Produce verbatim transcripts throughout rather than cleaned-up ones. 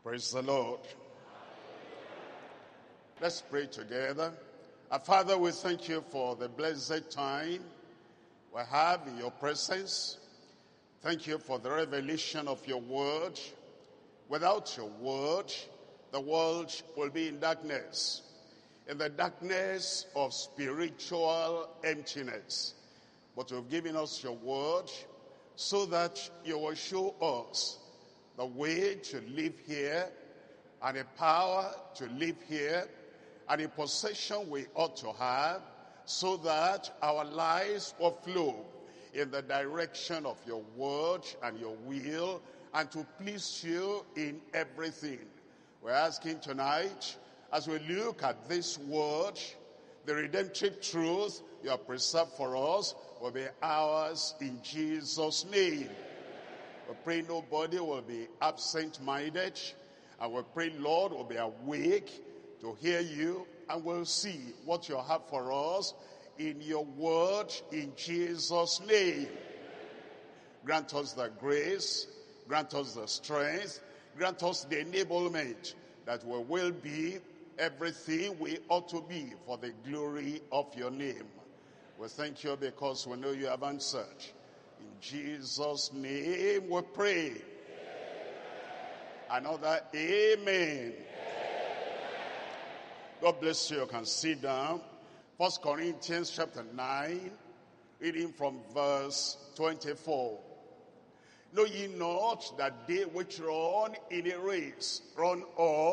Praise the Lord. Let's pray together. Our Father, we thank you for the blessed time we have in your presence. Thank you for the revelation of your word. Without your word, the world will be in darkness, in the darkness of spiritual emptiness. But you've given us your word so that you will show us the way to live here, and the power to live here, and the possession we ought to have, so that our lives will flow in the direction of your word and your will, and to please you in everything. We're asking tonight, as we look at this word, the redemptive truth you have preserved for us will be ours in Jesus' name. We pray nobody will be absent-minded, and we pray Lord will be awake to hear you, and we'll see what you have for us in your word in Jesus' name. Grant us the grace, grant us the strength, grant us the enablement that we will be everything we ought to be for the glory of your name. We thank you because we know you have answered. In Jesus' name we pray. Amen. Another amen. Amen. God bless you. You can sit down. First Corinthians chapter nine, reading from verse twenty-four. Know ye not that they which run in a race run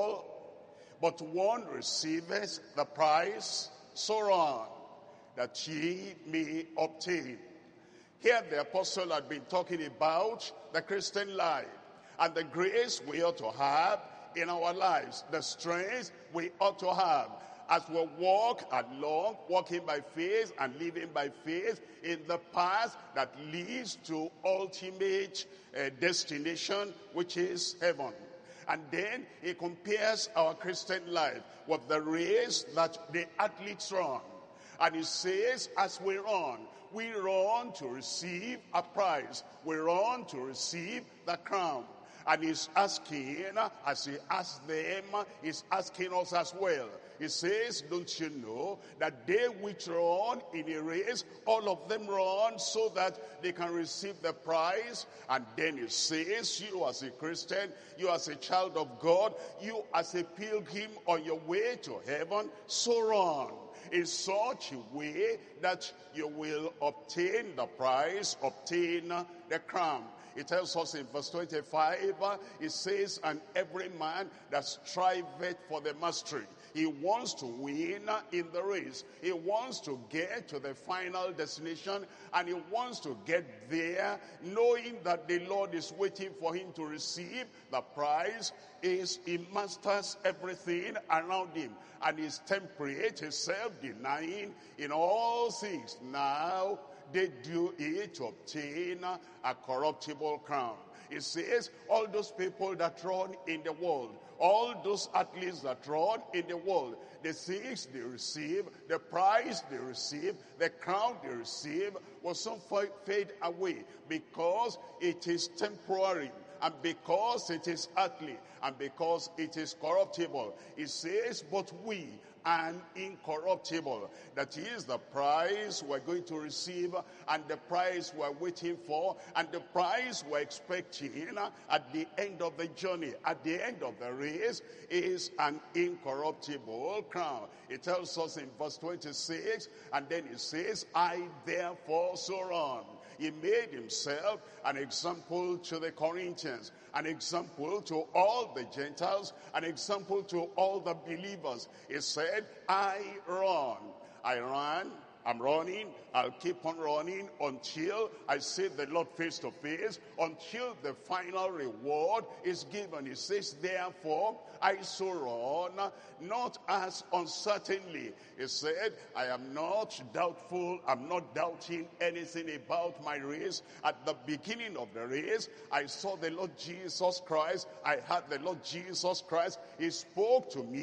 all, but one receiveth the prize? So run, that ye may obtain. Here the apostle had been talking about the Christian life and the grace we ought to have in our lives, the strength we ought to have as we walk along, walking by faith and living by faith in the path that leads to ultimate uh, destination, which is heaven. And then he compares our Christian life with the race that the athletes run. And he says, as we run, we run to receive a prize. We run to receive the crown. And he's asking, as he asked them, he's asking us as well. He says, don't you know that they which run in a race, all of them run so that they can receive the prize? And then he says, you as a Christian, you as a child of God, you as a pilgrim on your way to heaven, so run in such a way that you will obtain the prize, obtain the crown. It tells us in verse twenty-five, it says, and every man that striveth for the mastery. He wants to win in the race. He wants to get to the final destination, and he wants to get there knowing that the Lord is waiting for him to receive the prize. Is he masters everything around him, and is temperate, is self-denying in all things. Now they do it to obtain a corruptible crown. It says all those people that run in the world, all those athletes that run in the world, the things they receive, the prize they receive, the crown they receive will soon fade away, because it is temporary, and because it is earthly, and because it is corruptible. It says, but we and incorruptible. That is the prize we're going to receive, and the prize we're waiting for, and the prize we're expecting at the end of the journey, at the end of the race, is an incorruptible crown. It tells us in verse twenty-six, and then it says, I therefore so run. He made himself an example to the Corinthians, an example to all the Gentiles, an example to all the believers. He said, I run. I ran, I'm running, I'll keep on running until I see the Lord face to face, until the final reward is given. He says, therefore, I so run, not as uncertainly. He said, I am not doubtful, I'm not doubting anything about my race. At the beginning of the race, I saw the Lord Jesus Christ, I heard the Lord Jesus Christ. He spoke to me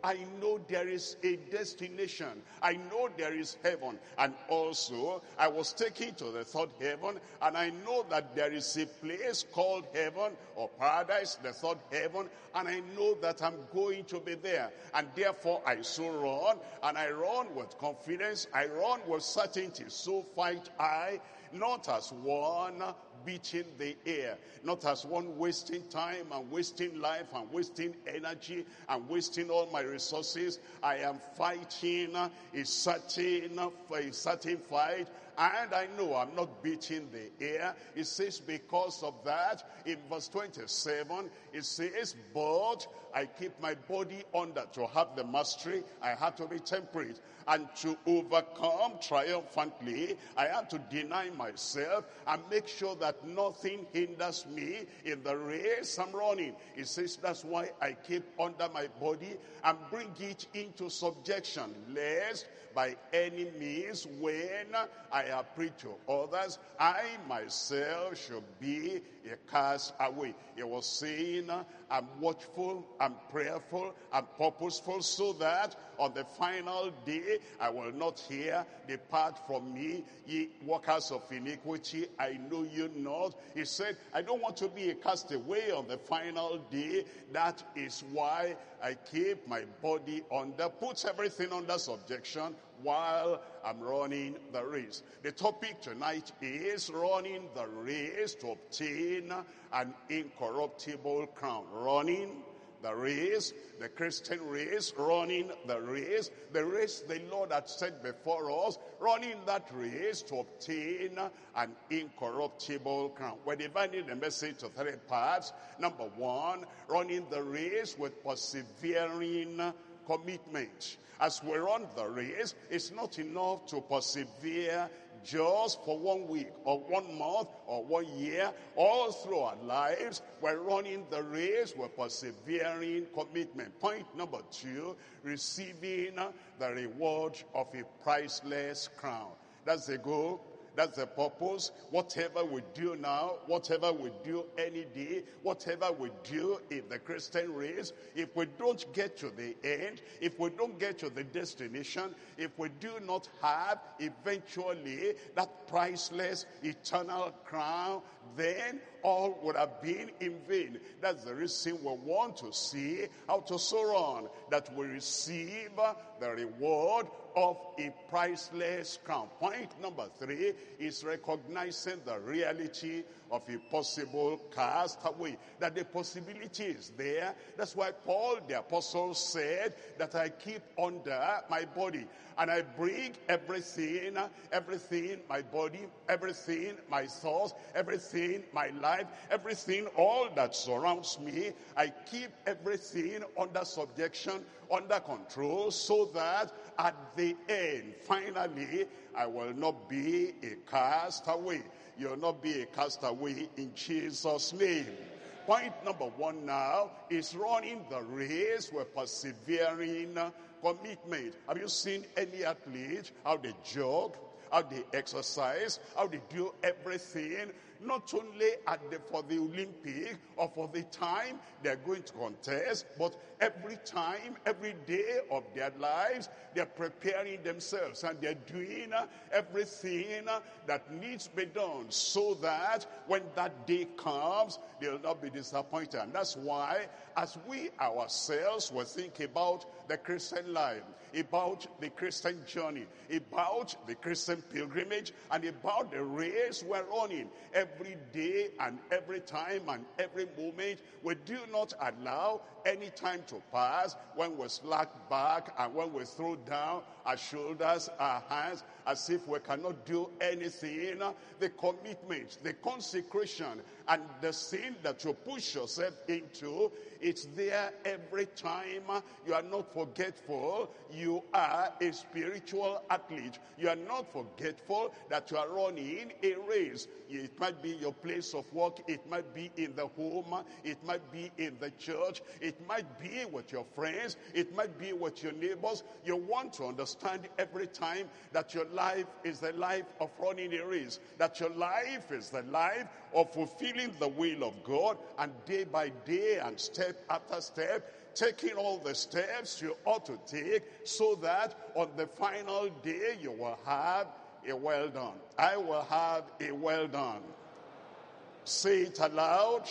I know there is a destination. I know there is heaven. And also, I was taken to the third heaven, and I know that there is a place called heaven or paradise, the third heaven, and I know that I'm going to be there. And therefore, I so run, and I run with confidence. I run with certainty. So fight I, not as one beating the air, not as one wasting time and wasting life and wasting energy and wasting all my resources. I am fighting a certain, a certain fight, and I know I'm not beating the air. It says because of that, in verse twenty-seven, it says, but I keep my body under to have the mastery. I had to be temperate. And to overcome triumphantly, I had to deny myself and make sure that nothing hinders me in the race I'm running. It says that's why I keep under my body and bring it into subjection, lest by any means when I have preached to others, I myself should be a cast away. He was saying, I'm watchful, I'm prayerful, I'm purposeful, so that on the final day I will not hear, depart from me, ye workers of iniquity, I know you not. He said, I don't want to be a castaway on the final day. That is why I keep my body under, puts everything under subjection while I'm running the race. The topic tonight is running the race to obtain an incorruptible crown. Running the race, the Christian race, running the race, the race the Lord had set before us, running that race to obtain an incorruptible crown. We're dividing the message to three parts. Number one, running the race with persevering commitment. As we run the race, it's not enough to persevere just for one week or one month or one year. All through our lives, we're running the race with persevering commitment. Point number two, receiving the reward of a priceless crown. That's the goal. That's the purpose. Whatever we do now, whatever we do any day, whatever we do in the Christian race, if we don't get to the end, if we don't get to the destination, if we do not have eventually that priceless eternal crown, then all would have been in vain. That's the reason we want to see how to so run, that we receive the reward of a priceless crown. Point number three is recognizing the reality of a possible castaway, that the possibility is there. That's why Paul the apostle said that I keep under my body and I bring everything, everything, my body, everything, my thoughts, everything, my life, everything, all that surrounds me, I keep everything under subjection, under control, so that at the end, finally, I will not be a castaway. You'll not be a castaway in Jesus' name. Point number one now is running the race with persevering commitment. Have you seen any athlete, how they jog, how they exercise, how they do everything, not only at the, for the Olympic or for the time they're going to contest, but every time, every day of their lives, they're preparing themselves and they're doing uh, everything uh, that needs to be done so that when that day comes, they'll not be disappointed. And that's why, as we ourselves will think about the Christian life, about the Christian journey, about the Christian pilgrimage, and about the race we're running, every day and every time and every moment, we do not allow any time to pass when we slack back and when we throw down our shoulders, our hands, as if we cannot do anything. The commitment, the consecration, and the sin that you push yourself into, it's there every time. You are not forgetful. You are a spiritual athlete. You are not forgetful that you are running a race. It might might be your place of work. It might be in the home. It might be in the church. It might be with your friends. It might be with your neighbors. You want to understand every time that your life is the life of running a race, that your life is the life of fulfilling the will of God, and day by day and step after step, taking all the steps you ought to take, so that on the final day you will have a well done. I will have a well done. Say it aloud.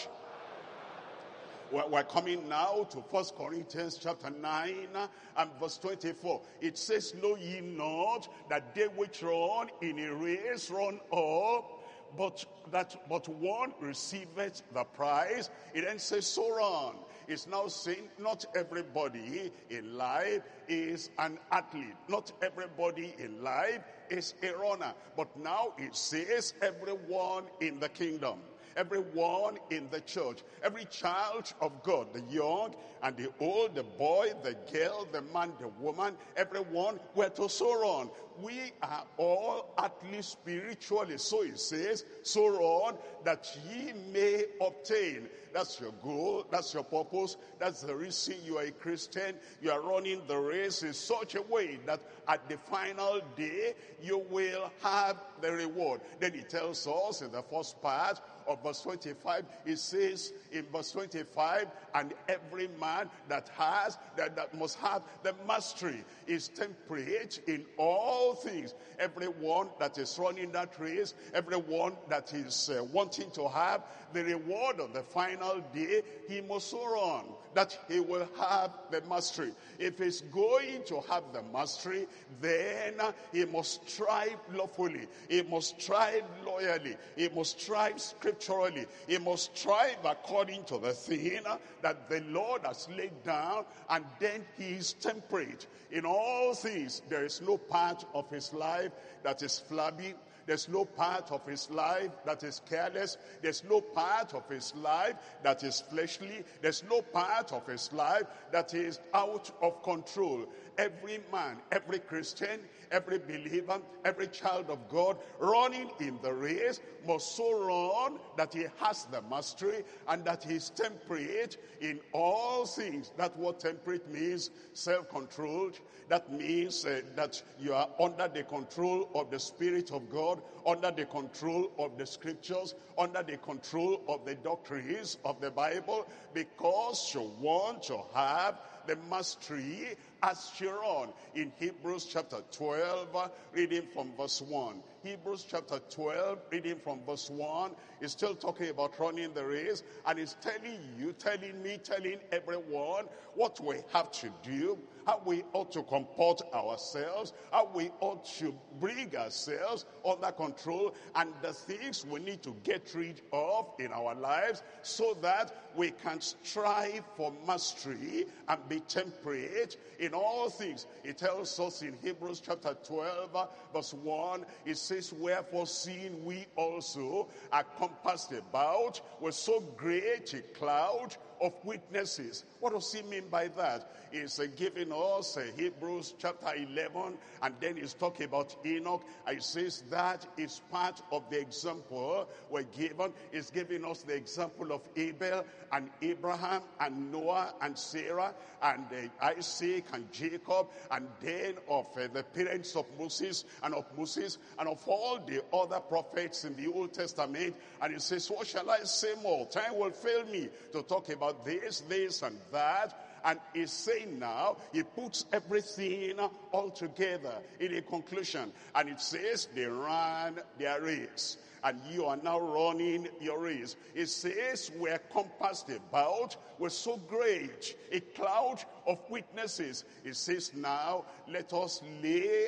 We're coming now to First Corinthians chapter nine and verse twenty-four. It says, know ye not that they which run in a race run all, but that but one receiveth the prize. It then says, so run. It's now saying not everybody in life is an athlete. Not everybody in life is a runner. But now it says everyone in the kingdom, everyone in the church, every child of God, the young and the old, the boy, the girl, the man, the woman, everyone, we're to so run. We are all athletes spiritually. So it says, so run that ye may obtain. That's your goal. That's your purpose. That's the reason you are a Christian. You are running the race in such a way that at the final day, you will have the reward. Then he tells us in the first part of verse twenty-five, it says in verse twenty-five, and every man that has, that, that must have the mastery, is temperate in all things. Everyone that is running that race, everyone that is uh, wanting to have the reward of the final day, he must so run that he will have the mastery. If he's going to have the mastery, then uh, he must strive lawfully. He must strive loyally. He must strive scripturally. He must strive according to the thing uh, that the Lord has laid down, and then he is temperate in all things. There is no part of his life that is flabby. There's no part of his life that is careless. There's no part of his life that is fleshly. There's no part of his life that is out of control. Every man, every Christian, every believer, every child of God running in the race must so run that he has the mastery and that he is temperate in all things. That's what temperate means, self-controlled. That means uh, that you are under the control of the Spirit of God, under the control of the Scriptures, under the control of the doctrines of the Bible, because you want to have the mastery as you run. In Hebrews chapter twelve, reading from verse one. Hebrews chapter twelve, reading from verse one, is still talking about running the race, and is telling you, telling me, telling everyone what we have to do, how we ought to comport ourselves, how we ought to bring ourselves under control, and the things we need to get rid of in our lives so that we can strive for mastery and be temperate in all things. It tells us in Hebrews chapter twelve, verse one, it says, wherefore seeing we also are compassed about with so great a cloud of witnesses. What does he mean by that? He's uh, giving us uh, Hebrews chapter eleven, and then he's talking about Enoch. And he says that is part of the example we're given. He's giving us the example of Abel and Abraham and Noah and Sarah and uh, Isaac and Jacob, and then of uh, the parents of Moses and of Moses and of all the other prophets in the Old Testament. And he says, what shall I say more? Time will fail me to talk about this, this, and that. And he's saying now, he puts everything all together in a conclusion. And it says, they ran their race, and you are now running your race. It says, we're compassed about with so great a cloud of witnesses. It says now, let us lay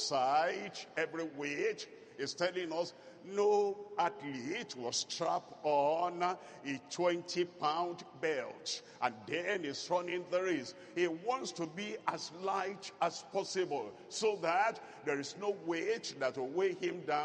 aside every weight. It's telling us, no athlete was strapped on a twenty pound belt and then is running the race. He wants to be as light as possible so that there is no weight that will weigh him down,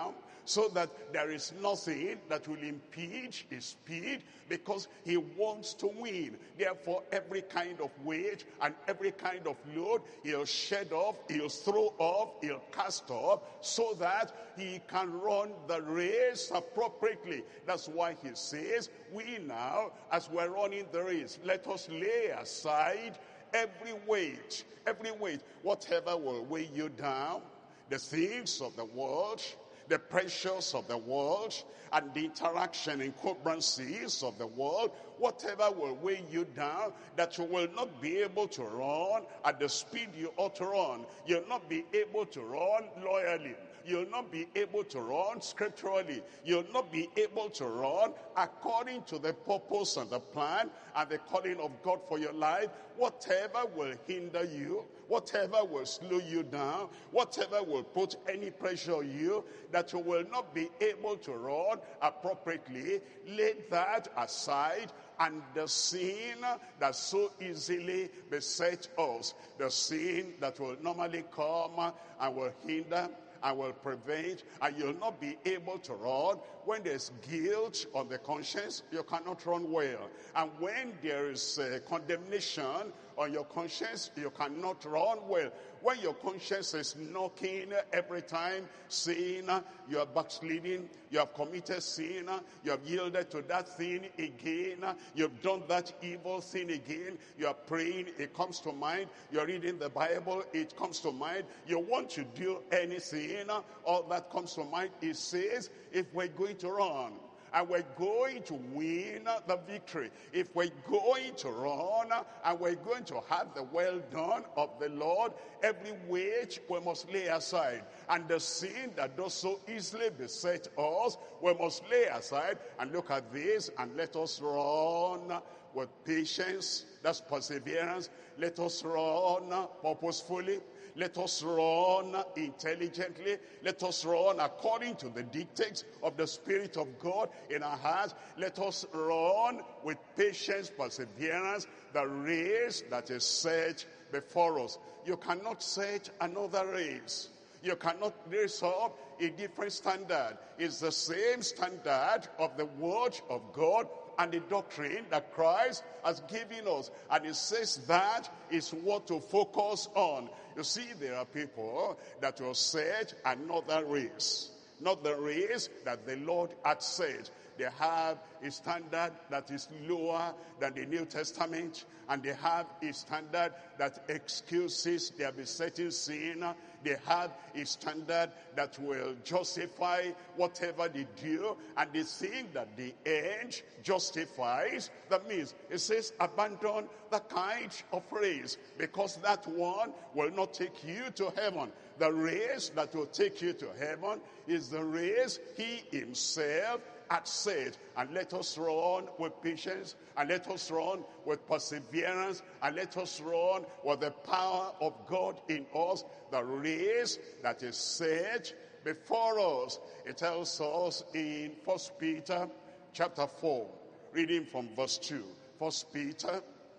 so that there is nothing that will impede his speed, because he wants to win. Therefore, every kind of weight and every kind of load, he'll shed off, he'll throw off, he'll cast off, so that he can run the race appropriately. That's why he says, we now, as we're running the race, let us lay aside every weight, every weight, whatever will weigh you down, the things of the world, the pressures of the world, and the interaction and incongruencies of the world, whatever will weigh you down, that you will not be able to run at the speed you ought to run. You'll not be able to run loyally. You'll not be able to run scripturally. You'll not be able to run according to the purpose and the plan and the calling of God for your life. Whatever will hinder you, whatever will slow you down, whatever will put any pressure on you, that you will not be able to run appropriately, lay that aside. And the sin that so easily beset us, the sin that will normally come and will hinder and will prevent, and you'll not be able to run. When there's guilt on the conscience, you cannot run well. And when there is uh, condemnation on your conscience, you cannot run well. When your conscience is knocking every time, saying you are backsliding, you have committed sin, you have yielded to that thing again, you've done that evil thing again, you are praying, it comes to mind, you're reading the Bible, it comes to mind, you want to do anything, all that comes to mind. It says, if we're going to run, and we're going to win the victory, if we're going to run and we're going to have the well done of the Lord, every weight we must lay aside. And the sin that does so easily beset us, we must lay aside. And look at this, and let us run with patience. That's perseverance. Let us run purposefully. Let us run intelligently. Let us run according to the dictates of the Spirit of God in our hearts. Let us run with patience, perseverance, the race that is set before us. You cannot set another race. You cannot raise up a different standard. It's the same standard of the Word of God and the doctrine that Christ has given us. And it says that is what to focus on. You see, there are people that will set another race, not the race that the Lord had said. They have a standard that is lower than the New Testament, and they have a standard that excuses their besetting sin. They have a standard that will justify whatever they do, and they think that the end justifies the means. It says, abandon the kind of race, because that one will not take you to heaven. The race that will take you to heaven is the race he himself had said. And let us run with patience, and let us run with perseverance, and let us run with the power of God in us, the race that is set before us. It tells us in First Peter chapter four, reading from verse two. First Peter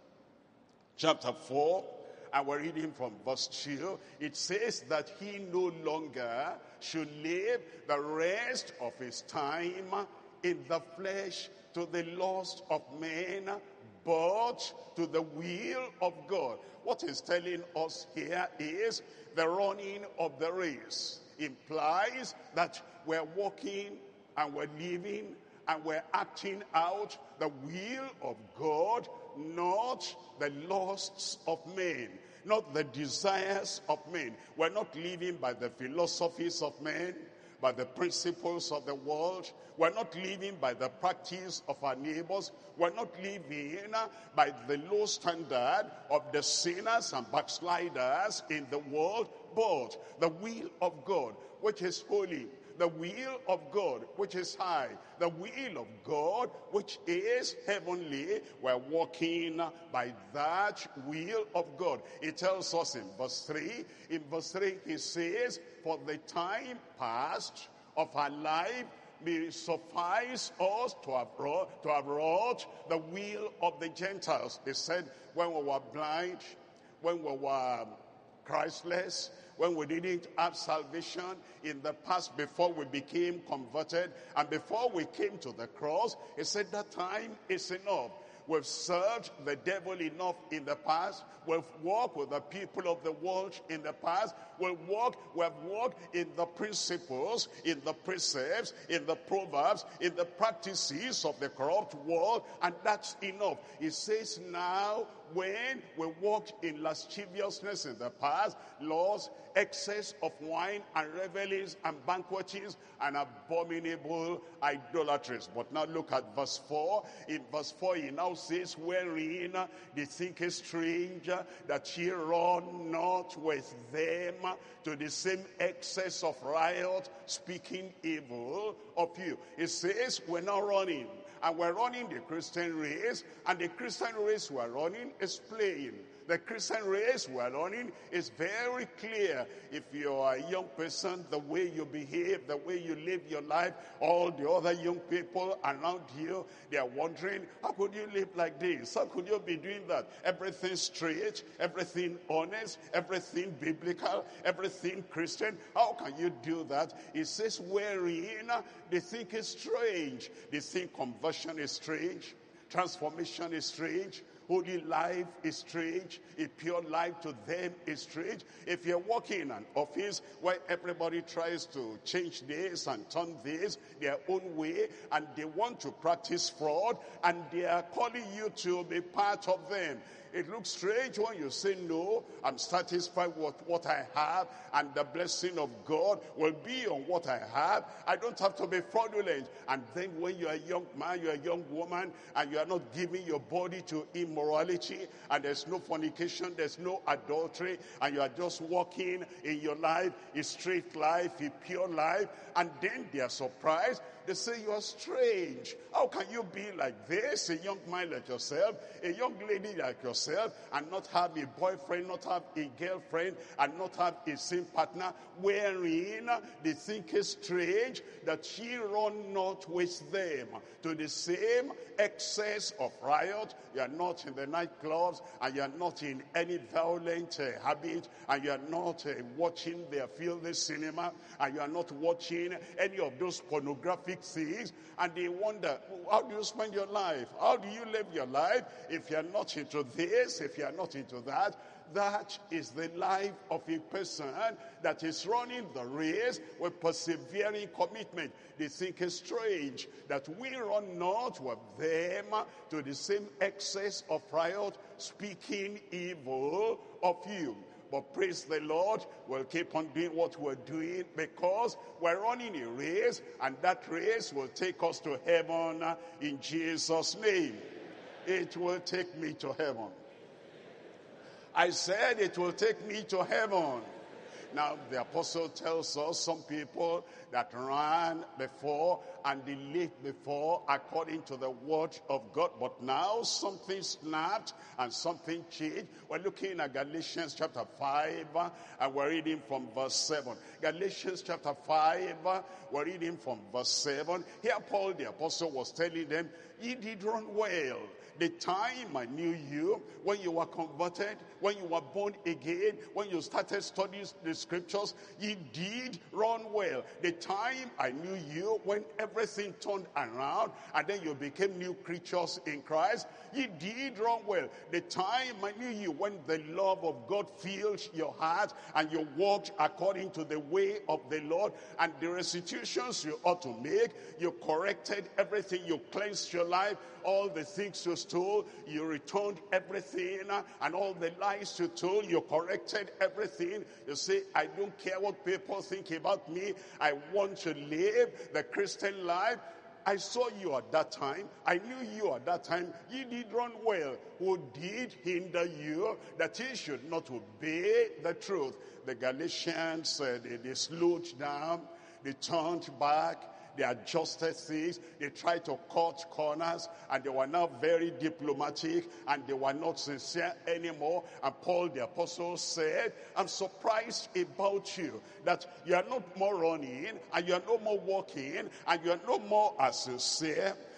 chapter four, and we're reading from verse two. It says that he no longer should live the rest of his time in the flesh to the lust of men, but to the will of God. What he's telling us here is the running of the race implies that we're walking and we're living and we're acting out the will of God, not the lusts of men, not the desires of men. We're not living by the philosophies of men, by the principles of the world. We're not living by the practice of our neighbors. We're not living by the low standard of the sinners and backsliders in the world, but the will of God, which is holy, the will of God, which is high, the will of God, which is heavenly. We're walking by that will of God. It tells us in verse three. In verse three, he says, for the time past of our life may suffice us to have wrought, to have wrought the will of the Gentiles. They said, when we were blind, when we were Christless, when we didn't have salvation in the past before we became converted and before we came to the cross, he said that time is enough. We've served the devil enough in the past. We've walked with the people of the world in the past. We've walked, we've walked in the principles, in the precepts, in the proverbs, in the practices of the corrupt world, and that's enough. He says now, when we walked in lasciviousness in the past, laws, excess of wine and revelings and banquetings and abominable idolatries. But now look at verse four. In verse four he now says, wherein they think it strange that ye run not with them to the same excess of riot, speaking evil of you. It says we're not running. And we're running the Christian race, and the Christian race we're running is playing. The Christian race we're running is very clear. If you're a young person, the way you behave, the way you live your life, all the other young people around you, they are wondering, how could you live like this? How could you be doing that? Everything straight, everything honest, everything biblical, everything Christian. How can you do that? It says, wherein they think it's strange. They think conversion is strange. Transformation is strange. Holy life is strange. A pure life to them is strange. If you're working in an office where everybody tries to change this and turn this their own way, and they want to practice fraud, and they are calling you to be part of them, it looks strange when you say, no, I'm satisfied with what I have, and the blessing of God will be on what I have. I don't have to be fraudulent. And then when you're a young man, you're a young woman, and you are not giving your body to immorality, and there's no fornication, there's no adultery, and you are just walking in your life, a straight life, a pure life, and then they are surprised. They say you are strange. How can you be like this, a young man like yourself, a young lady like yourself, and not have a boyfriend, not have a girlfriend, and not have a same partner, wherein they think it's strange that ye run not with them to the same excess of riot. You are not in the nightclubs, and you are not in any violent uh, habit, and you are not uh, watching their filthy cinema, and you are not watching any of those pornographic things, and they wonder, how do you spend your life? How do you live your life if you are not into this, if you are not into that? That is the life of a person that is running the race with persevering commitment. They think it's strange that we run not with them to the same excess of riot, speaking evil of you. But praise the Lord, we'll keep on doing what we're doing because we're running a race, and that race will take us to heaven in Jesus' name. It will take me to heaven. I said it will take me to heaven. Now, the apostle tells us some people that ran before and they lived before according to the word of God. But now something snapped and something changed. We're looking at Galatians chapter five and we're reading from verse seven. Galatians chapter five, we're reading from verse seven. Here Paul the apostle was telling them, ye did run well. The time I knew you, when you were converted, when you were born again, when you started studying the scriptures, you did run well. The time I knew you, when everything turned around, and then you became new creatures in Christ, you did run well. The time I knew you, when the love of God filled your heart, and you walked according to the way of the Lord, and the restitutions you ought to make, you corrected everything, you cleansed your life, all the things you stole, you returned everything, and all the lies you told, you corrected everything. You say, I don't care what people think about me. I want to live the Christian life. I saw you at that time. I knew you at that time. You did run well. Who did hinder you that you should not obey the truth? The Galatians, uh, they, they slowed down. They turned back. They adjusted things. They tried to cut corners, and they were now very diplomatic, and they were not sincere anymore. And Paul the apostle said, I'm surprised about you, that you are not more running, and you are no more walking, and you are no more as sincere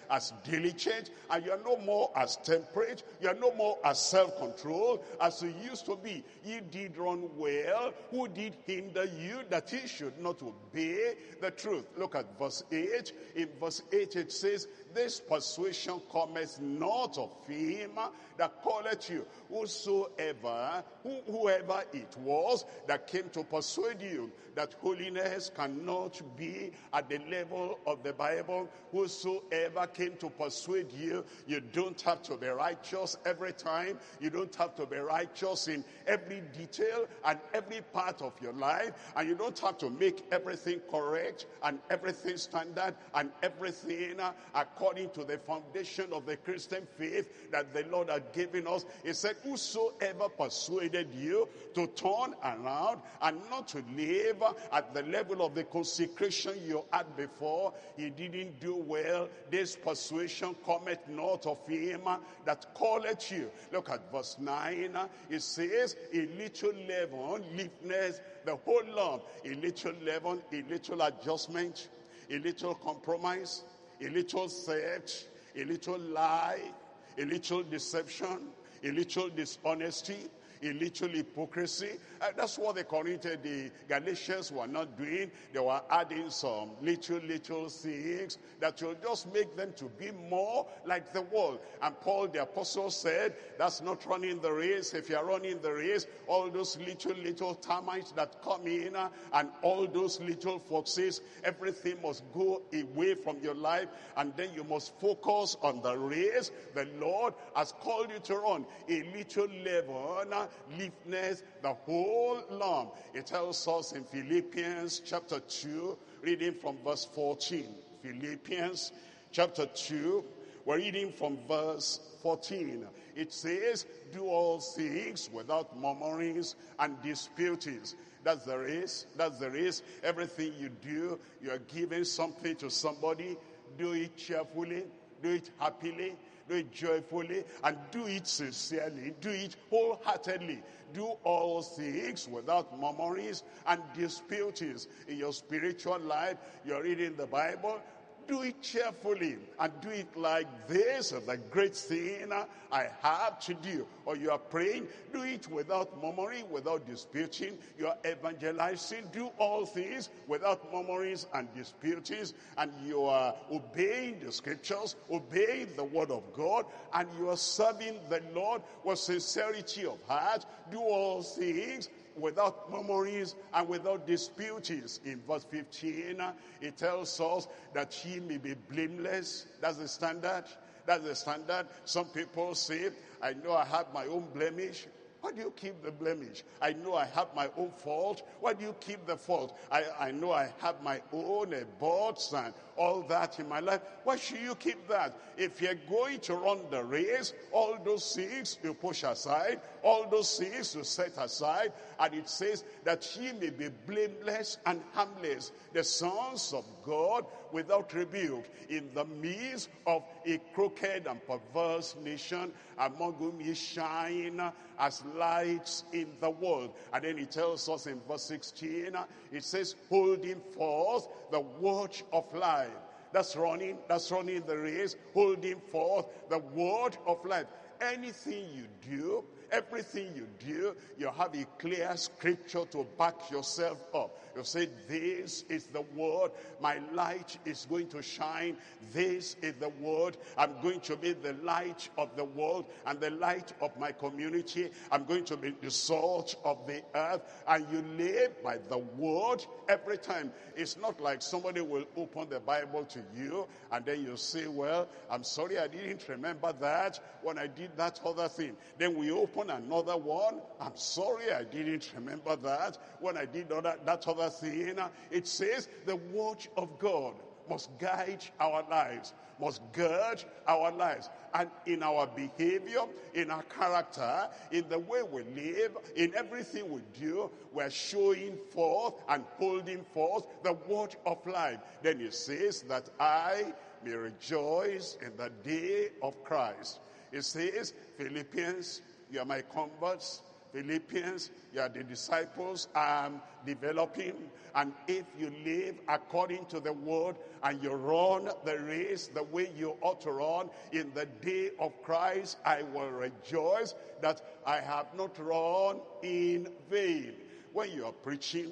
as diligent, and you are no more as temperate, you are no more as self-controlled as you used to be. You did run well. Who did hinder you that ye should not obey the truth? Look at verse eight. In verse eight it says, this persuasion cometh not of him that calleth you. Whosoever, who, whoever it was that came to persuade you that holiness cannot be at the level of the Bible, whosoever came to persuade you, you don't have to be righteous every time. You don't have to be righteous in every detail and every part of your life. And you don't have to make everything correct and everything standard and everything uh, according to the foundation of the Christian faith that the Lord had given us. He said, whosoever persuaded you to turn around and not to live at the level of the consecration you had before, he didn't do well. This persuasion cometh not of him that calleth you. Look at verse nine. It says, a little leaven leaveneth the whole lump. A little leaven, a little adjustment, a little compromise, a little theft, a little lie, a little deception, a little dishonesty, a little hypocrisy. Uh, that's what the Corinthians, the Galatians were not doing. They were adding some little, little things that will just make them to be more like the world. And Paul the apostle said, that's not running the race. If you're running the race, all those little, little termites that come in uh, and all those little foxes, everything must go away from your life. And then you must focus on the race the Lord has called you to run. A little leaven uh, leaveneth the whole lump. It tells us in Philippians chapter two, reading from verse fourteen. Philippians chapter two, we're reading from verse fourteen. It says, do all things without murmurings and disputings. That's the race. That's the race. Everything you do, you are giving something to somebody. Do it cheerfully. Do it happily. Do it joyfully, and do it sincerely. Do it wholeheartedly. Do all things without murmurings and disputings. In your spiritual life, you're reading the Bible. Do it cheerfully and do it like this, the great thing I have to do. Or you are praying, do it without murmuring, without disputing. You are evangelizing, do all things without murmurings and disputings. And you are obeying the scriptures, obeying the word of God, and you are serving the Lord with sincerity of heart. Do all things without murmurings and without disputings. In verse fifteen, it tells us that he may be blameless. That's the standard. That's the standard. Some people say, I know I have my own blemish. Why do you keep the blemish? I know I have my own fault. Why do you keep the fault? I, I know I have my own aborts and all that in my life. Why should you keep that? If you're going to run the race, all those things you push aside, all those things you set aside, and it says that ye may be blameless and harmless, the sons of God without rebuke, in the midst of a crooked and perverse nation, among whom ye shine as lights in the world. And then he tells us in verse sixteen, it says, holding forth the watch of life. That's running, that's running the race, holding forth the word of life. Anything you do, everything you do, you have a clear scripture to back yourself up. You say, this is the word. My light is going to shine. This is the word. I'm going to be the light of the world and the light of my community. I'm going to be the salt of the earth. And you live by the word every time. It's not like somebody will open the Bible to you and then you say, well, I'm sorry I didn't remember that when I did that other thing. Then we open another one. I'm sorry I didn't remember that when I did other, that other thing. It says the word of God must guide our lives, must gird our lives. And in our behavior, in our character, in the way we live, in everything we do, we're showing forth and holding forth the word of life. Then it says that I may rejoice in the day of Christ. It says, Philippians, you are my converts. Philippians, you are the disciples I'm developing. And if you live according to the word and you run the race the way you ought to run, in the day of Christ, I will rejoice that I have not run in vain. When you are preaching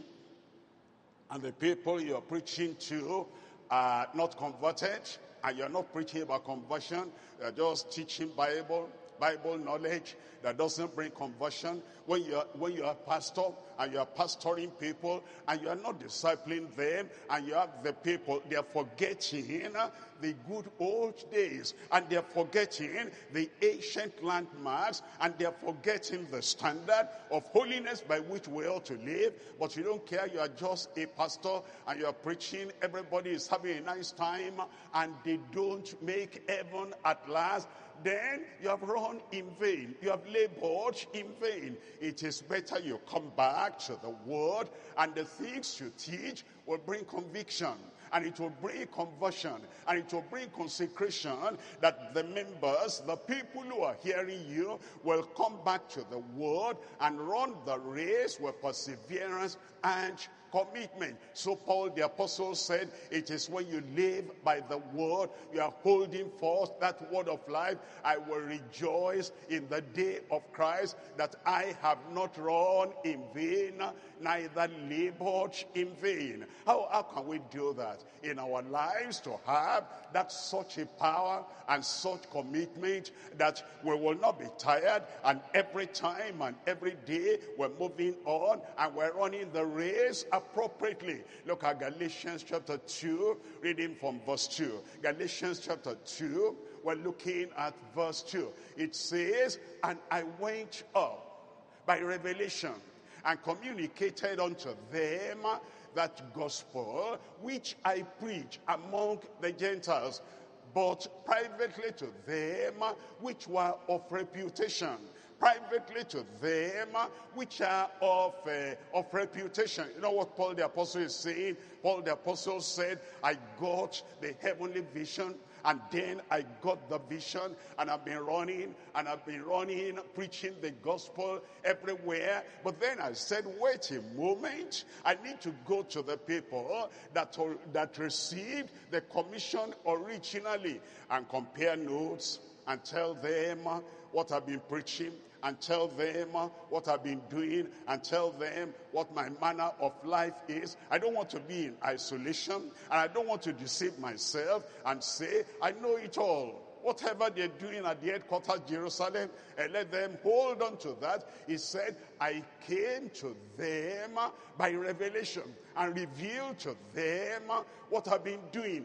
and the people you are preaching to are not converted, and you're not preaching about conversion, you're just teaching Bible, Bible knowledge that doesn't bring conversion. When you're, when you're a pastor and you're pastoring people and you're not discipling them, and you have the people, they're forgetting the good old days, and they're forgetting the ancient landmarks, and they're forgetting the standard of holiness by which we ought to live. But you don't care, you are just a pastor and you're preaching, everybody is having a nice time, and they don't make heaven at last. Then you have run in vain. You have labored in vain. It is better you come back to the word, and the things you teach will bring conviction, and it will bring conversion, and it will bring consecration, that the members, the people who are hearing you, will come back to the word and run the race with perseverance and commitment. So Paul the apostle said, it is when you live by the word, you are holding forth that word of life. I will rejoice in the day of Christ that I have not run in vain, neither labored in vain. How, how can we do that in our lives, to have that such a power and such commitment that we will not be tired, and every time and every day we're moving on and we're running the race appropriately? Look at Galatians chapter two, reading from verse two. Galatians chapter two, we're looking at verse two. It says, and I went up by revelation and communicated unto them that gospel which I preach among the Gentiles, but privately to them which were of reputation. Privately to them which are of, uh, of reputation. You know what Paul the apostle is saying? Paul the apostle said, I got the heavenly vision, and then I got the vision, and I've been running, and I've been running, preaching the gospel everywhere. But then I said, wait a moment, I need to go to the people that, that received the commission originally, and compare notes, and tell them what I've been preaching, and tell them what I've been doing, and tell them what my manner of life is. I don't want to be in isolation, and I don't want to deceive myself and say, I know it all. Whatever they're doing at the headquarters, Jerusalem, and let them hold on to that. He said, I came to them by revelation and revealed to them what I've been doing,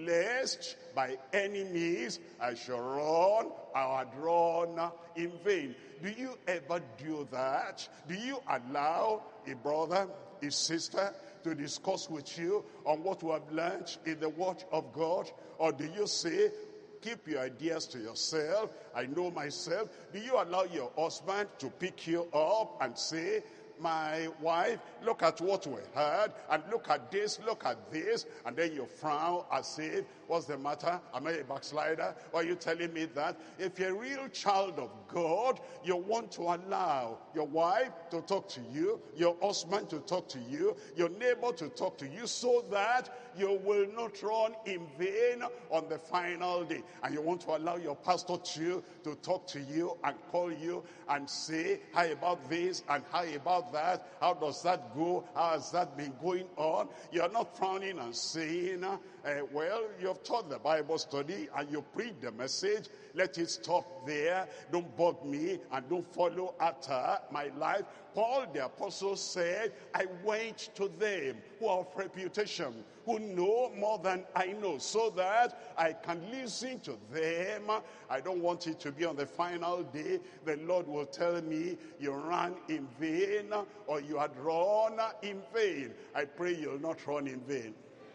lest by any means I shall run or had run in vain. Do you ever do that? Do you allow a brother, a sister, to discuss with you on what we have learned in the word of God? Or do you say, keep your ideas to yourself, I know myself? Do you allow your husband to pick you up and say, my wife, look at what we heard, and look at this, look at this, and then you frown as if, what's the matter? Am I a backslider? Why are you telling me that? If you're a real child of God, you want to allow your wife to talk to you, your husband to talk to you, your neighbor to talk to you, so that you will not run in vain on the final day. And you want to allow your pastor to, to talk to you and call you and say, how about this and how about that? How does that go? How has that been going on? You're not frowning and saying, uh, well, you've taught the Bible study and you preach the message. Let it stop there. Don't bug me and don't follow after my life. Paul the apostle said, I went to them who are of reputation, who know more than I know, so that I can listen to them. I don't want it to be on the final day the Lord will tell me you ran in vain or you had run in vain. I pray you'll not run in vain.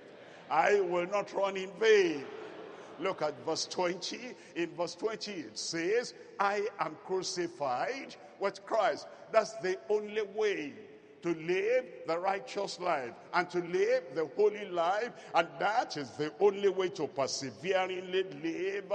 I will not run in vain. Look at verse twenty. In verse twenty it says, I am crucified with Christ. That's the only way to live the righteous life and to live the holy life. And that is the only way to perseveringly live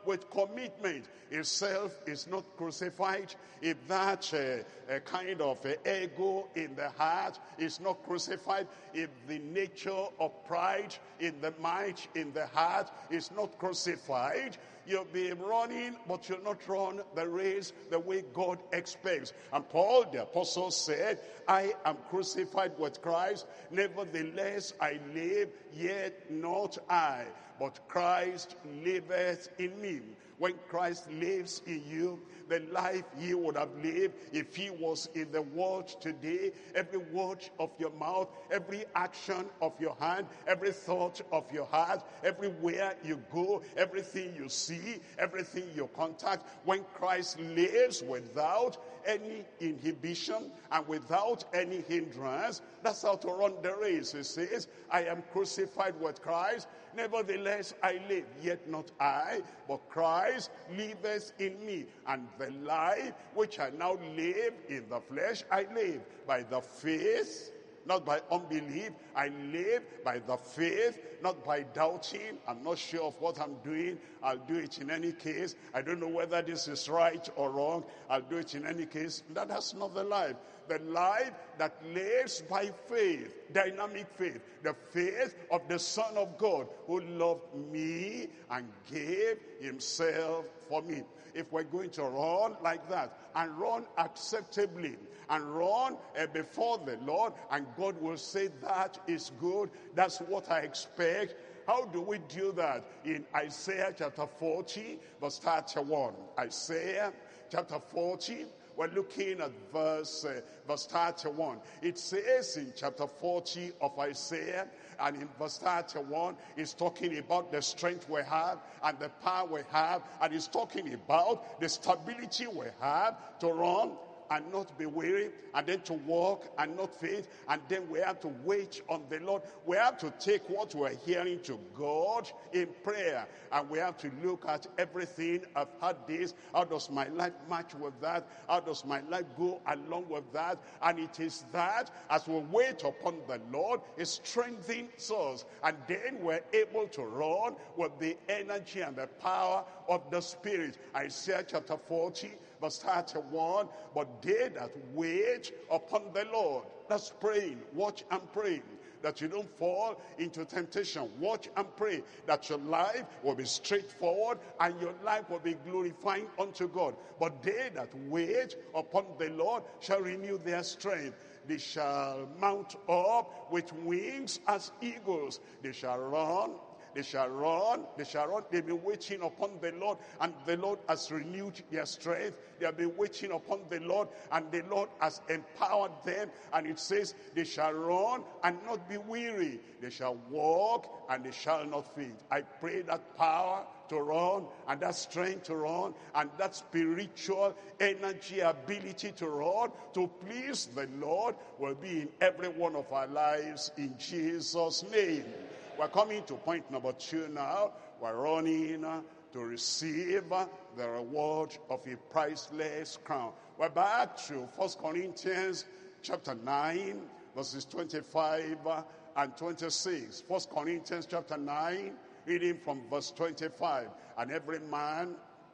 with commitment. If self is not crucified, if that uh, uh, kind of uh, ego in the heart is not crucified, if the nature of pride in the mind, in the heart is not crucified, you'll be running, but you'll not run the race the way God expects. And Paul the apostle said, I am crucified with Christ, nevertheless I live, yet not I, but Christ liveth in me. When Christ lives in you, the life he would have lived if he was in the world today, every word of your mouth, every action of your hand, every thought of your heart, everywhere you go, everything you see, everything you contact, when Christ lives without any inhibition and without any hindrance, that's how to run the race. He says, I am crucified with Christ, nevertheless I live, yet not I, but Christ liveth in me. And the life which I now live in the flesh, I live by the faith, not by unbelief. I live by the faith, not by doubting. I'm not sure of what I'm doing. I'll do it in any case. I don't know whether this is right or wrong. I'll do it in any case. That, that's not the life. The life that lives by faith, dynamic faith, the faith of the Son of God who loved me and gave himself for me. If we're going to run like that and run acceptably and run uh, before the Lord, and God will say that is good, that's what I expect. How do we do that? In Isaiah chapter forty, verse thirty-one. Isaiah chapter forty, we're looking at verse, uh, verse thirty-one. It says in chapter forty of Isaiah, and in verse thirty-one, it's talking about the strength we have and the power we have, and it's talking about the stability we have to run and not be weary, and then to walk and not faint, and then we have to wait on the Lord. We have to take what we're hearing to God in prayer, and we have to look at everything. I've had this. How does my life match with that? How does my life go along with that? And it is that as we wait upon the Lord, it strengthens us, and then we're able to run with the energy and the power of the Spirit. Isaiah chapter forty, verse thirty-one, but they that wait upon the Lord, that's praying, watch and pray, that you don't fall into temptation. Watch and pray that your life will be straightforward and your life will be glorifying unto God. But they that wait upon the Lord shall renew their strength. They shall mount up with wings as eagles. They shall run. They shall run, they shall run, they'll be waiting upon the Lord, and the Lord has renewed their strength. They'll be waiting upon the Lord, and the Lord has empowered them. And it says, they shall run and not be weary. They shall walk and they shall not faint. I pray that power to run, and that strength to run, and that spiritual energy, ability to run, to please the Lord, will be in every one of our lives in Jesus' name. We're coming to point number two now. We're running uh, to receive uh, the reward of a priceless crown. We're back to First Corinthians chapter nine, verses twenty-five uh, and twenty-six. First Corinthians chapter nine, reading from verse twenty-five. And every man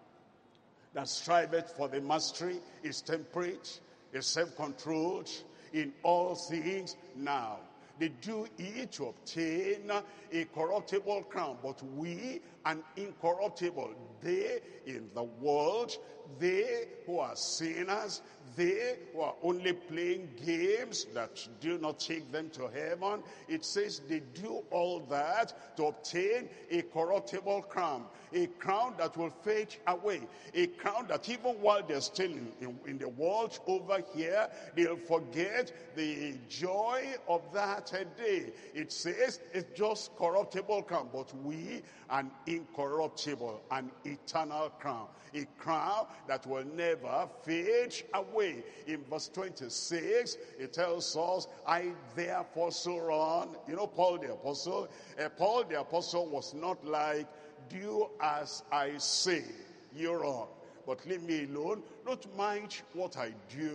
that striveth for the mastery is temperate, is self-controlled in all things. Now they do it to obtain a corruptible crown, but we an incorruptible. They in the world, they who are sinners, they who are only playing games that do not take them to heaven, it says they do all that to obtain a corruptible crown, a crown that will fade away, a crown that even while they're still in, in, in the world over here, they'll forget the joy of that day. It says it's just corruptible crown, but we an incorruptible, an eternal crown, a crown that will never fade away. In verse twenty-six, it tells us, I therefore so run. You know, Paul the apostle, uh, Paul the apostle was not like, do as I say, you run, but leave me alone. Don't mind what I do.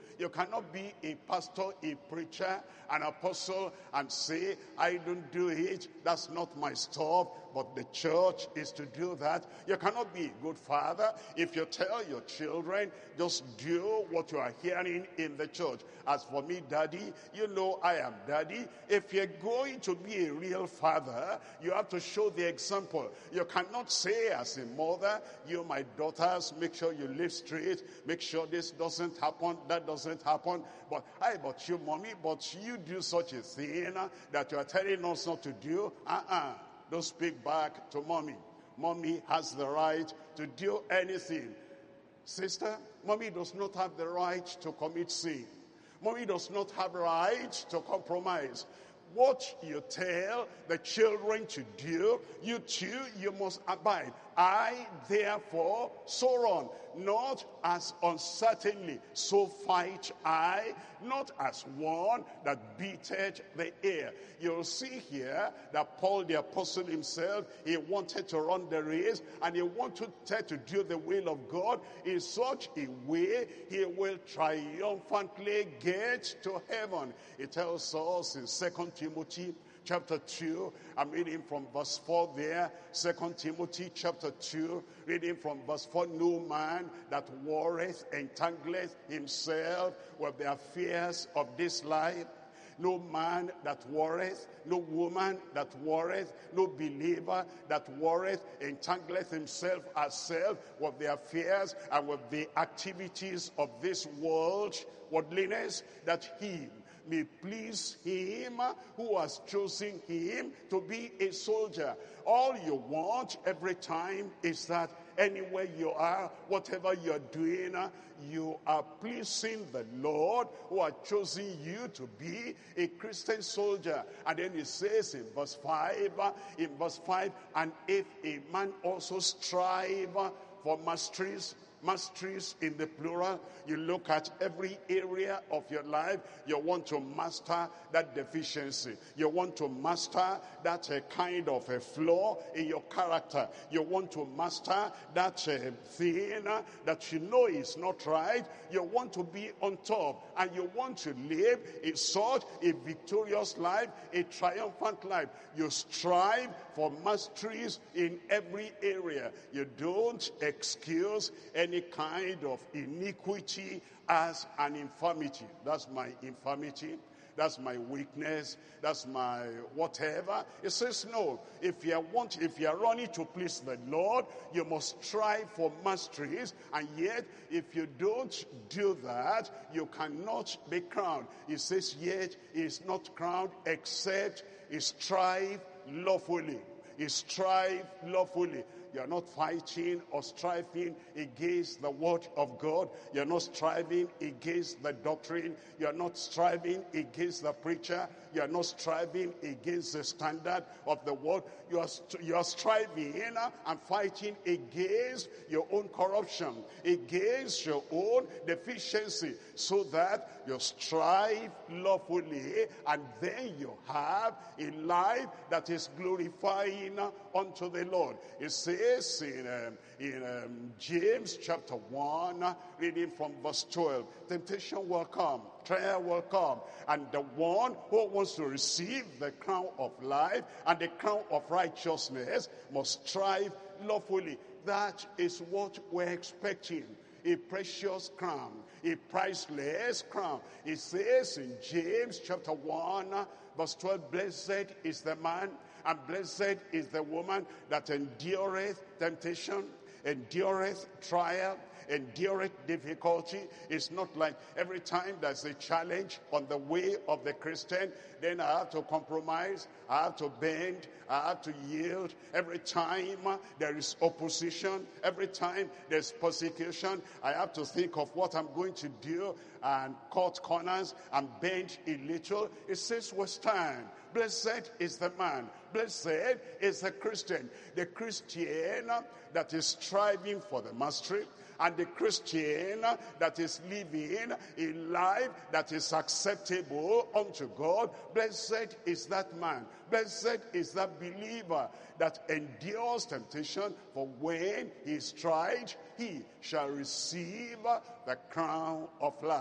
You cannot be a pastor, a preacher, an apostle, and say, I don't do it. That's not my stuff. But the church is to do that. You cannot be a good father if you tell your children, just do what you are hearing in the church. As for me, daddy, you know I am daddy. If you're going to be a real father, you have to show the example. You cannot say as a mother, you, my daughters, make sure you live straight. Make sure this doesn't happen, that doesn't happen. But I, but you, mommy, but you do such a thing that you are telling us not to do. Uh-uh. Don't speak back to mommy. Mommy has the right to do anything. Sister, mommy does not have the right to commit sin. Mommy does not have the right to compromise. What you tell the children to do, you too, you must abide. I, therefore, so run, not as uncertainly, so fight I, not as one that beateth the air. You'll see here that Paul the apostle himself, he wanted to run the race, and he wanted to do the will of God in such a way he will triumphantly get to heaven. It tells us in Second Timothy chapter two, I'm reading from verse four there. Second Timothy chapter two, reading from verse four. No man that warreth entangleth himself with the affairs of this life. No man that warreth, no woman that warreth, no believer that warreth, entangleth himself herself with the affairs and with the activities of this world, worldliness, that he may please him who has chosen him to be a soldier. All you want every time is that anywhere you are, whatever you're doing, you are pleasing the Lord who has chosen you to be a Christian soldier. And then it says in verse five, in verse five, and if a man also strive for masteries, masteries in the plural, you look at every area of your life, you want to master that deficiency. You want to master that uh, kind of a flaw in your character. You want to master that uh, thing uh, that you know is not right. You want to be on top, and you want to live a such a victorious life, a triumphant life. You strive for masteries in every area. You don't excuse any kind of iniquity as an infirmity. That's my infirmity. That's my weakness. That's my whatever. It says no. If you want, if you are running to please the Lord, you must strive for masteries. And yet, if you don't do that, you cannot be crowned. It says, yet he is not crowned except he strive lawfully. He strive lawfully. You're not fighting or striving against the word of God. You're not striving against the doctrine. You're not striving against the preacher. You're not striving against the standard of the word. You are, you are striving and fighting against your own corruption, against your own deficiency, so that you strive lawfully, and then you have a life that is glorifying unto the Lord. It says in, um, in um, James chapter one, reading from verse twelve, temptation will come, trial will come, and the one who wants to receive the crown of life and the crown of righteousness must strive lawfully. That is what we're expecting. A precious crown, a priceless crown. It says in James chapter one, verse twelve, blessed is the man and blessed is the woman that endureth temptation, endureth trial, endureth difficulty. It's not like every time there's a challenge on the way of the Christian, then I have to compromise, I have to bend, I have to yield. Every time there is opposition, every time there's persecution, I have to think of what I'm going to do and cut corners and bend a little. It says we stand. Blessed is the man. Blessed is the Christian. The Christian that is striving for the mastery, and the Christian that is living a life that is acceptable unto God. Blessed is that man. Blessed is that believer that endures temptation, for when he is tried, he shall receive the crown of life.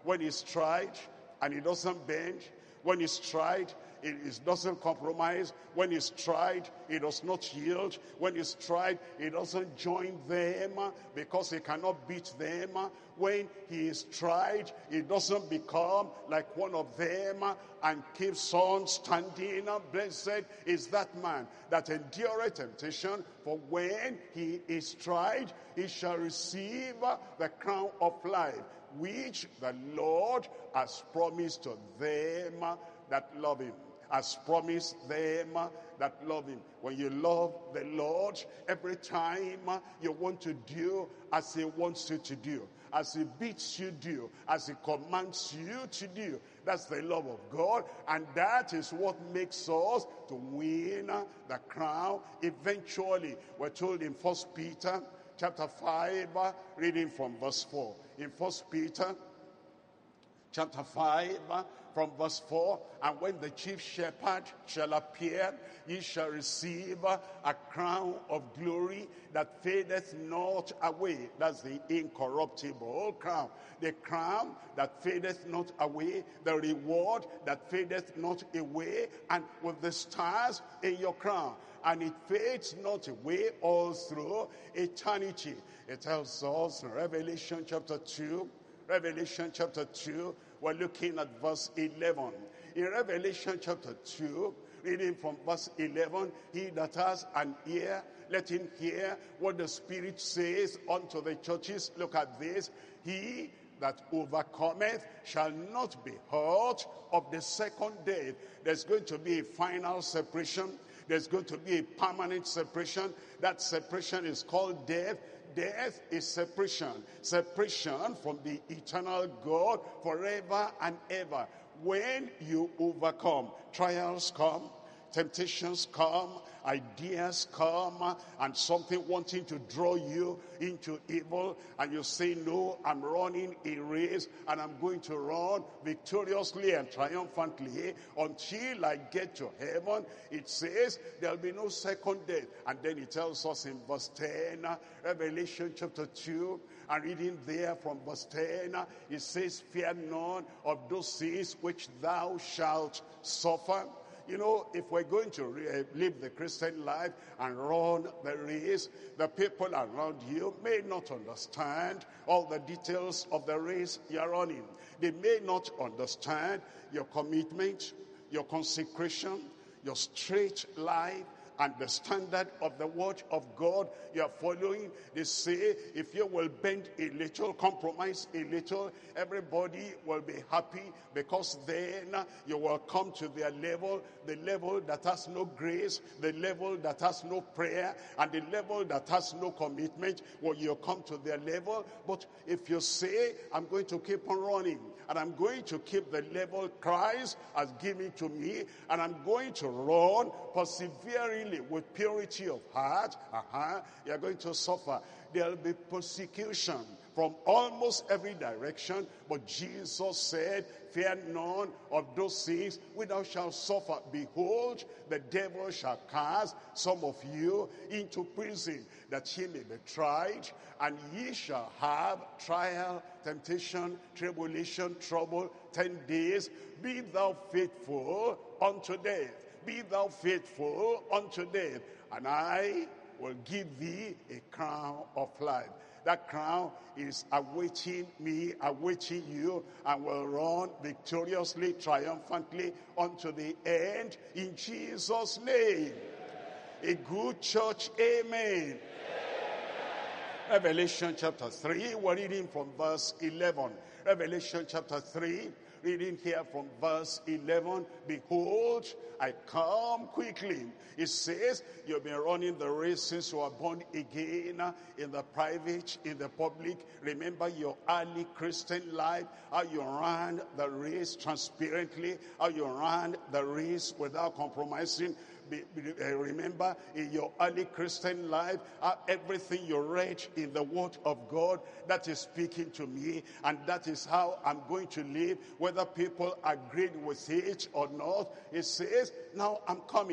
When he's tried and he doesn't bend, when he's tried, it, it doesn't compromise. When he's tried, he does not yield. When he's tried, he doesn't join them because he cannot beat them. When he is tried, he doesn't become like one of them and keeps on standing. Blessed is that man that endureth temptation, for when he is tried, he shall receive the crown of life, which the Lord has promised to them that love him. Has promised them that love him. When you love the Lord, every time you want to do as he wants you to do, as he bids you do, as he commands you to do. That's the love of God, and that is what makes us to win the crown eventually. We're told in First Peter chapter five, reading from verse four. In First Peter chapter five, from verse four, and when the chief shepherd shall appear, ye shall receive a crown of glory that fadeth not away. That's the incorruptible crown. The crown that fadeth not away, the reward that fadeth not away, and with the stars in your crown. And it fades not away all through eternity. It tells us in Revelation chapter two, Revelation chapter two, we're looking at verse eleven. In Revelation chapter two, reading from verse eleven, he that has an ear, let him hear what the Spirit says unto the churches. Look at this. He that overcometh shall not be hurt of the second death. There's going to be a final separation. There's going to be a permanent separation. That separation is called death. Death is separation. Separation from the eternal God forever and ever. When you overcome, trials come, temptations come, ideas come, and something wanting to draw you into evil, and you say, no, I'm running a race, and I'm going to run victoriously and triumphantly until I get to heaven. It says there'll be no second death. And then it tells us in verse ten, Revelation chapter two, and reading there from verse ten, it says, fear none of those things which thou shalt suffer. You know, if we're going to re- live the Christian life and run the race, the people around you may not understand all the details of the race you're running. They may not understand your commitment, your consecration, your straight life, and the standard of the word of God you are following. They say, if you will bend a little, compromise a little, everybody will be happy, because then you will come to their level, the level that has no grace, the level that has no prayer, and the level that has no commitment. Well, you come to their level. But if you say, I'm going to keep on running, and I'm going to keep the level Christ has given to me, and I'm going to run perseveringly with purity of heart, uh-huh, you're going to suffer. There'll be persecution from almost every direction, but Jesus said, fear none of those things which thou shalt suffer. Behold, the devil shall cast some of you into prison, that ye may be tried, and ye shall have trial, temptation, tribulation, trouble, ten days. Be thou faithful unto death. Be thou faithful unto death, and I will give thee a crown of life. That crown is awaiting me, awaiting you, and will run victoriously, triumphantly unto the end, in Jesus' name. A good church, amen. Revelation chapter three, we're reading from verse eleven. Revelation chapter three, reading here from verse eleven. Behold, I come quickly. It says, you've been running the race since you were born again, in the private, in the public. Remember your early Christian life, how you ran the race transparently, how you ran the race without compromising. Remember in your early Christian life, uh, everything you read in the word of God, that is speaking to me, and that is how I'm going to live, whether people agreed with it or not. It says, now I'm coming.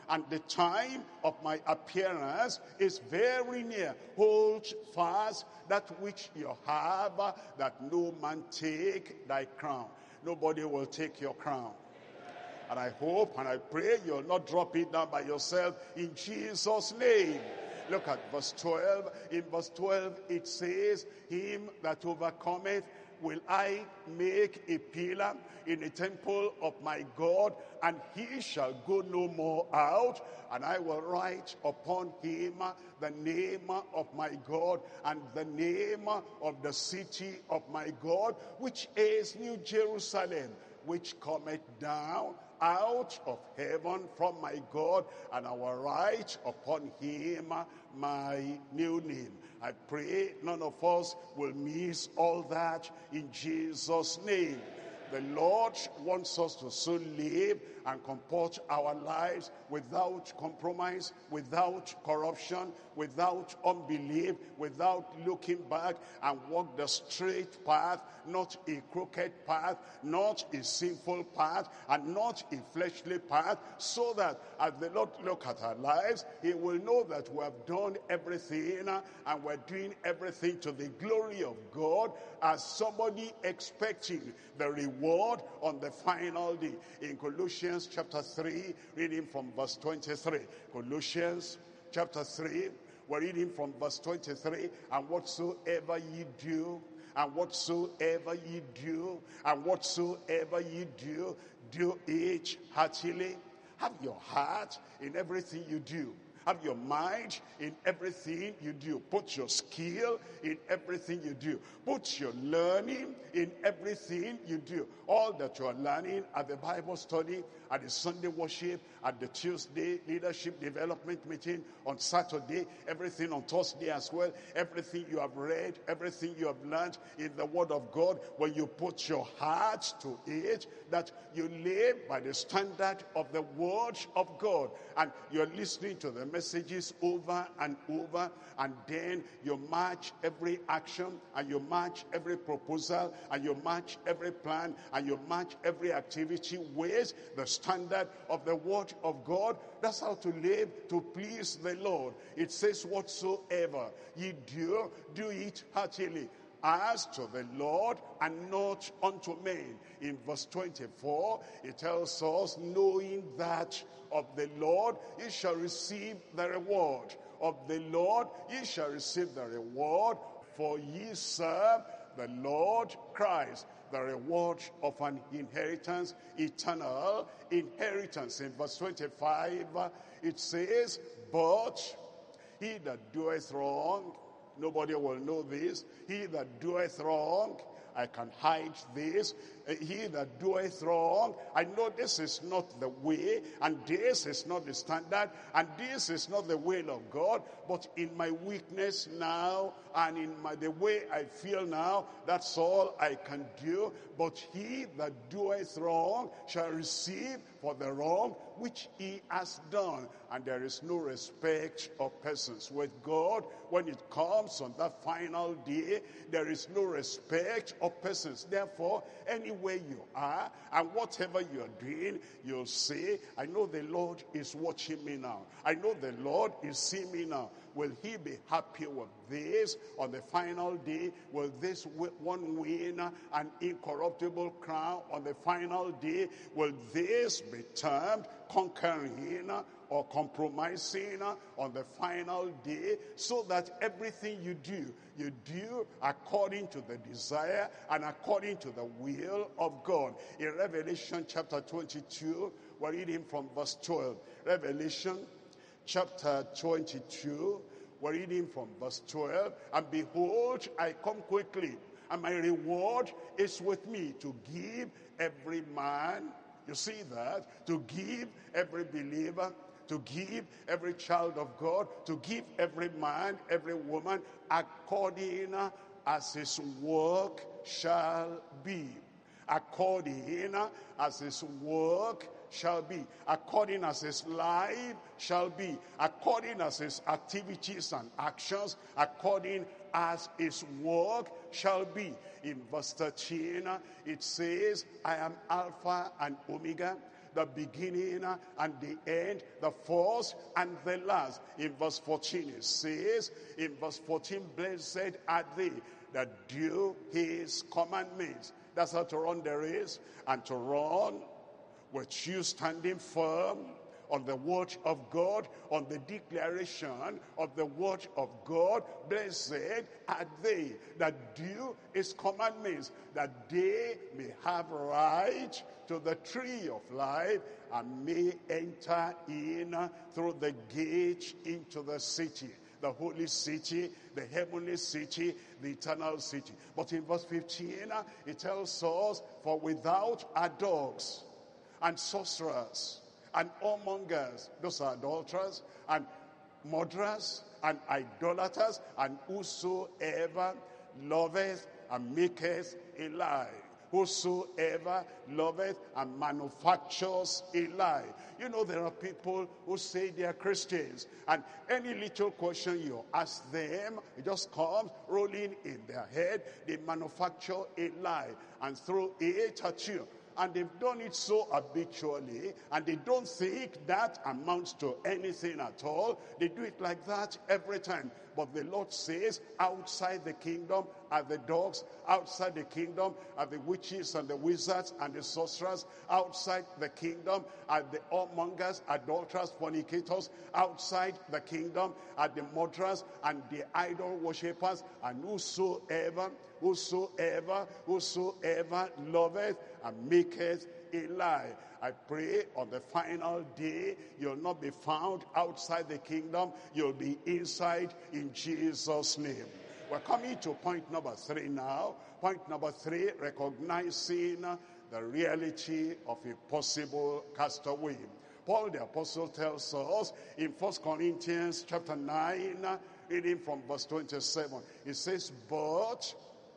and the time of my appearance is very near. Hold fast that which you have, that no man take thy crown. Nobody will take your crown. And I hope and I pray you'll not drop it down by yourself in Jesus' name. Look at verse twelve. In verse twelve it says, him that overcometh will I make a pillar in the temple of my God, and he shall go no more out, and I will write upon him the name of my God and the name of the city of my God, which is New Jerusalem, which cometh down out of heaven from my God, and I will write upon him my new name. I pray none of us will miss all that in Jesus' name. The Lord wants us to so live and comport our lives without compromise, without corruption, without unbelief, without looking back, and walk the straight path, not a crooked path, not a sinful path, and not a fleshly path, so that as the Lord look at our lives, he will know that we have done everything and we're doing everything to the glory of God, as somebody expecting the reward on the final day. In Colossians chapter three, reading from verse twenty-three. Colossians chapter three, we're reading from verse twenty-three. And whatsoever ye do, and whatsoever ye do, and whatsoever ye do, do it heartily. Have your heart in everything you do. Have your mind in everything you do. Put your skill in everything you do. Put your learning in everything you do. All that you are learning at the Bible study, at the Sunday worship, at the Tuesday leadership development meeting, on Saturday, everything on Thursday as well, everything you have read, everything you have learned in the Word of God, when you put your heart to it, that you live by the standard of the Word of God, and you're listening to the messages over and over, and then you match every action, and you match every proposal, and you match every plan, and you match every activity with the standard of the Word of God. That's how to live to please the Lord. It says, whatsoever ye do, do it heartily, as to the Lord and not unto men. In verse twenty-four, it tells us, knowing that of the Lord ye shall receive the reward. Of the Lord ye shall receive the reward, for ye serve the Lord Christ. The reward of an inheritance, eternal inheritance. In verse twenty-five, it says, but he that doeth wrong, nobody will know this, he that doeth wrong, I can hide this. He that doeth wrong, I know this is not the way, and this is not the standard, and this is not the will of God, but in my weakness now, and in my, the way I feel now, that's all I can do. But he that doeth wrong shall receive for the wrong which he has done. And there is no respect of persons. With God, when it comes on that final day, there is no respect of persons. Therefore, anywhere you are and whatever you are doing, you'll say, I know the Lord is watching me now. I know the Lord is seeing me now. Will he be happy with this on the final day? Will this one win an incorruptible crown on the final day? Will this be termed conquering or compromising on the final day? So that everything you do, you do according to the desire and according to the will of God. In Revelation chapter twenty-two, we're reading from verse twelve. Revelation chapter twenty-two, we're reading from verse twelve. And behold, I come quickly, and my reward is with me, to give every man, you see that, to give every believer, to give every child of God, to give every man, every woman, according as his work shall be. According as his work shall be, according as his life shall be, according as his activities and actions, according as his work shall be. In verse thirteen, it says, I am Alpha and Omega, the beginning and the end, the first and the last. In verse fourteen it says, in verse fourteen, blessed are they that do his commandments. That's how to run the race, and to run with you standing firm on the word of God, on the declaration of the word of God. Blessed are they that do his commandments, that they may have right to the tree of life and may enter in through the gate into the city, the holy city, the heavenly city, the eternal city. But in verse fifteen, it tells us, for without are dogs and sorcerers and whoremongers, those are adulterers, and murderers, and idolaters, and whosoever loveth and maketh a lie. Whosoever loveth and manufactures a lie. You know, there are people who say they are Christians, and any little question you ask them, it just comes rolling in their head. They manufacture a lie and throw it at you. And they've done it so habitually, and they don't think that amounts to anything at all. They do it like that every time. But the Lord says, outside the kingdom are the dogs, outside the kingdom are the witches and the wizards and the sorcerers, outside the kingdom are the whoremongers, adulterers, fornicators, outside the kingdom are the murderers and the idol worshippers, and whosoever, whosoever, whosoever loveth and maketh a lie. I pray on the final day, you'll not be found outside the kingdom. You'll be inside in Jesus' name. We're coming to point number three now. Point number three, recognizing the reality of a possible castaway. Paul the apostle tells us in First Corinthians chapter nine, reading from verse twenty-seven. It says, but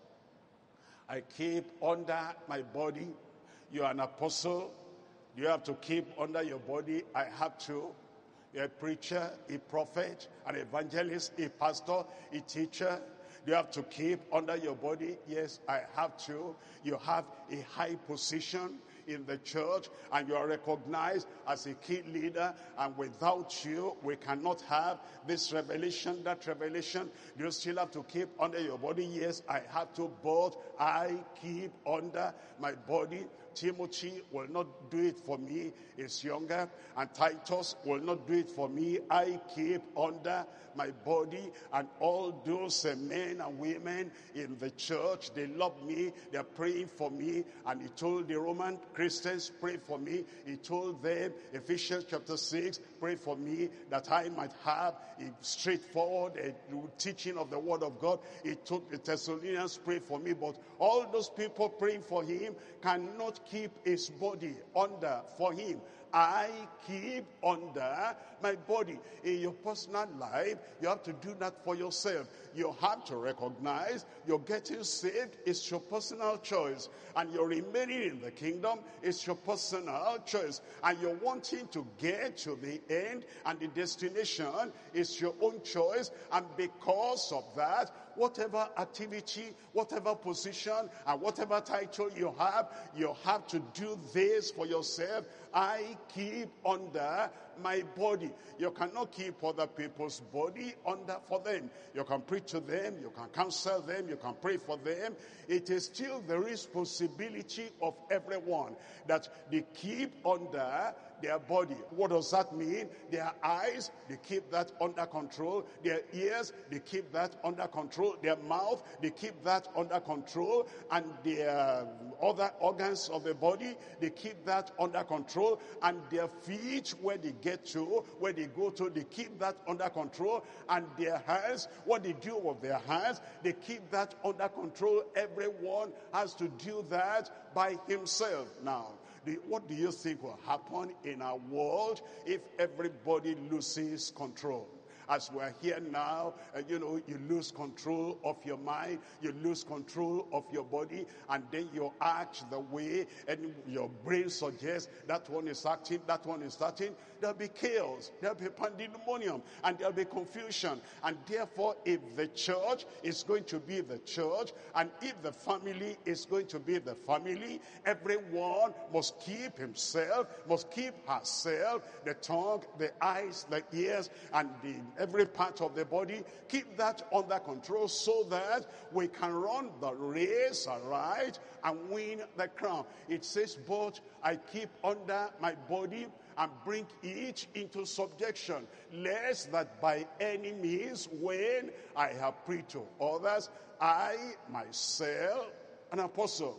I keep under my body. You're an apostle. You have to keep under your body. I have to. You're a preacher, a prophet, an evangelist, a pastor, a teacher. You have to keep under your body. Yes, I have to. You have a high position in the church, and you are recognized as a key leader, and without you we cannot have this revelation, that revelation. You still have to keep under your body. Yes, I have to, but I keep under my body. Timothy will not do it for me, he's younger, and Titus will not do it for me. I keep under my body, and all those uh, men and women in the church, they love me, they're praying for me. And he told the Roman Christians, pray for me. He told them, Ephesians chapter six, pray for me that I might have a straightforward uh, teaching of the word of God. He told the Thessalonians, pray for me. But all those people praying for him cannot keep his body under for him. I keep under my body. In your personal life, you have to do that for yourself. You have to recognize you're getting saved is your personal choice, and you're remaining in the kingdom is your personal choice, and you're wanting to get to the end and the destination is your own choice. And because of that, whatever activity, whatever position, and whatever title you have, you have to do this for yourself. I keep under my body. You cannot keep other people's body under for them. You can preach to them, you can counsel them, you can pray for them. It is still the responsibility of everyone that they keep under their body. What does that mean? Their eyes, they keep that under control. Their ears, they keep that under control. Their mouth, they keep that under control. And their other organs of the body, they keep that under control. And their feet, where they get to, where they go to, they keep that under control. And their hands, what they do with their hands, they keep that under control. Everyone has to do that by himself. Now, The, what do you think will happen in our world if everybody loses control? As we're here now, uh, you know, you lose control of your mind, you lose control of your body, and then you act the way and your brain suggests that one is acting, that one is acting. There'll be chaos, there'll be pandemonium, and there'll be confusion. And therefore, if the church is going to be the church, and if the family is going to be the family, everyone must keep himself, must keep herself, the tongue, the eyes, the ears, and the, every part of the body, keep that under control so that we can run the race aright and win the crown. It says, but I keep under my body and bring it into subjection, lest that by any means, when I have preached to others, I myself, an apostle,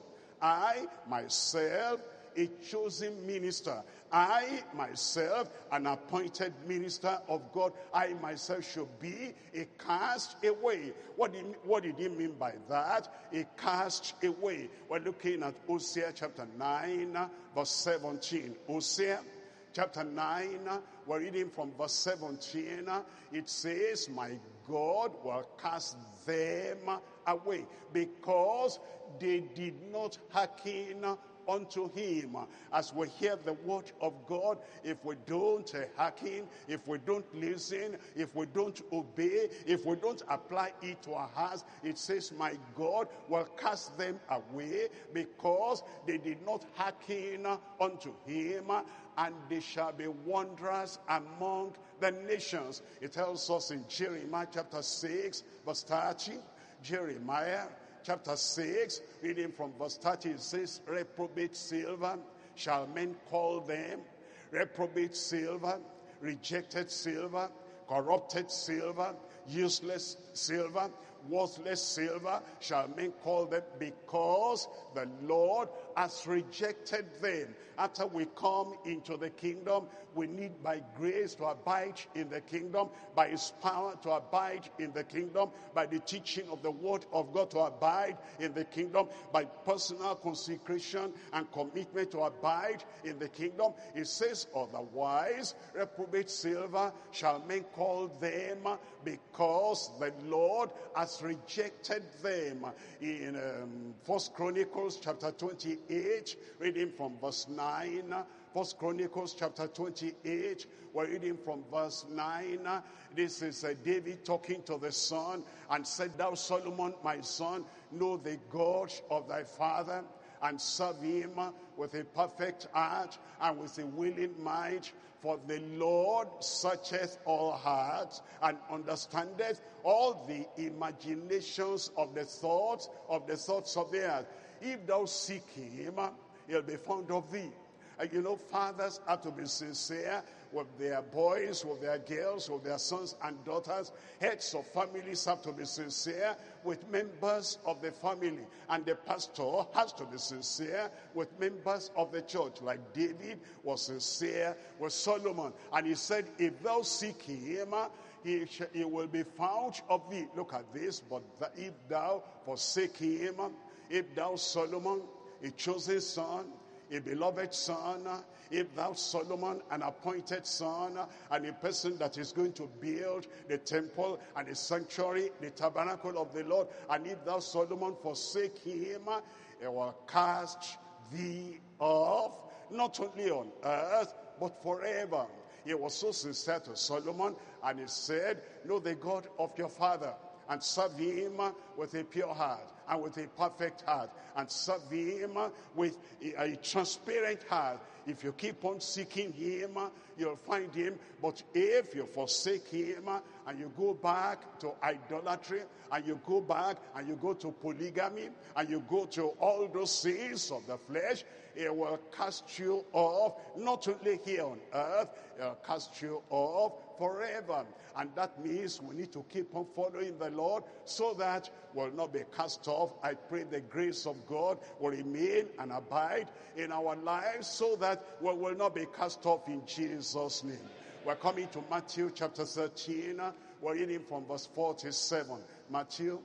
I myself, a chosen minister, I myself, an appointed minister of God, I myself should be a cast away. What did, what did he mean by that? A cast away. We're looking at Hosea chapter nine, verse seventeen. Hosea chapter nine, we're reading from verse seventeen. It says, my God will cast them away because they did not hearken unto him. As we hear the word of God, if we don't uh, hearken, if we don't listen, if we don't obey, if we don't apply it to our hearts, it says, my God will cast them away because they did not hearken unto him, and they shall be wanderers among the nations. It tells us in Jeremiah chapter six, verse thirty, Jeremiah chapter six, reading from verse thirty, it says, reprobate silver shall men call them, reprobate silver, rejected silver, corrupted silver, useless silver, worthless silver shall men call them, because the Lord has rejected them. After we come into the kingdom, we need by grace to abide in the kingdom, by his power to abide in the kingdom, by the teaching of the word of God to abide in the kingdom, by personal consecration and commitment to abide in the kingdom. It says, otherwise, reprobate silver shall men call them, because the Lord has rejected them. In um, First Chronicles chapter twenty-eight, reading from verse nine. First Chronicles chapter twenty-eight, we're reading from verse nine. This is uh, David talking to the son, and said, thou Solomon, my son, know the God of thy father, and serve him with a perfect heart and with a willing mind. For the Lord searcheth all hearts, and understandeth all the imaginations of the thoughts of the thoughts of the earth. If thou seek him, he'll be found of thee. And you know, fathers have to be sincere with their boys, with their girls, with their sons and daughters. Heads of families have to be sincere with members of the family. And the pastor has to be sincere with members of the church. Like David was sincere with Solomon. And he said, if thou seek him, he, he will be found of thee. Look at this. But if thou forsake him, if thou Solomon, a chosen son, a beloved son, if thou Solomon, an appointed son, and a person that is going to build the temple and the sanctuary, the tabernacle of the Lord, and if thou Solomon forsake him, he will cast thee off, not only on earth, but forever. He was so sincere to Solomon, and he said, know the God of your father, and serve him with a pure heart and with a perfect heart, and serve him with a, a transparent heart. If you keep on seeking him, you'll find him. But if you forsake him and you go back to idolatry, and you go back and you go to polygamy, and you go to all those sins of the flesh, it will cast you off, not only here on earth, it will cast you off forever. And that means we need to keep on following the Lord so that we'll not be cast off. I pray the grace of God will remain and abide in our lives so that we will not be cast off in Jesus' name. We're coming to Matthew chapter thirteen. We're reading from verse forty-seven. Matthew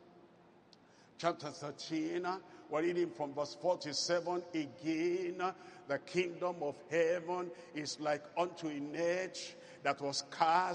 chapter thirteen. We're reading from verse forty-seven again. The kingdom of heaven is like unto a net that was cast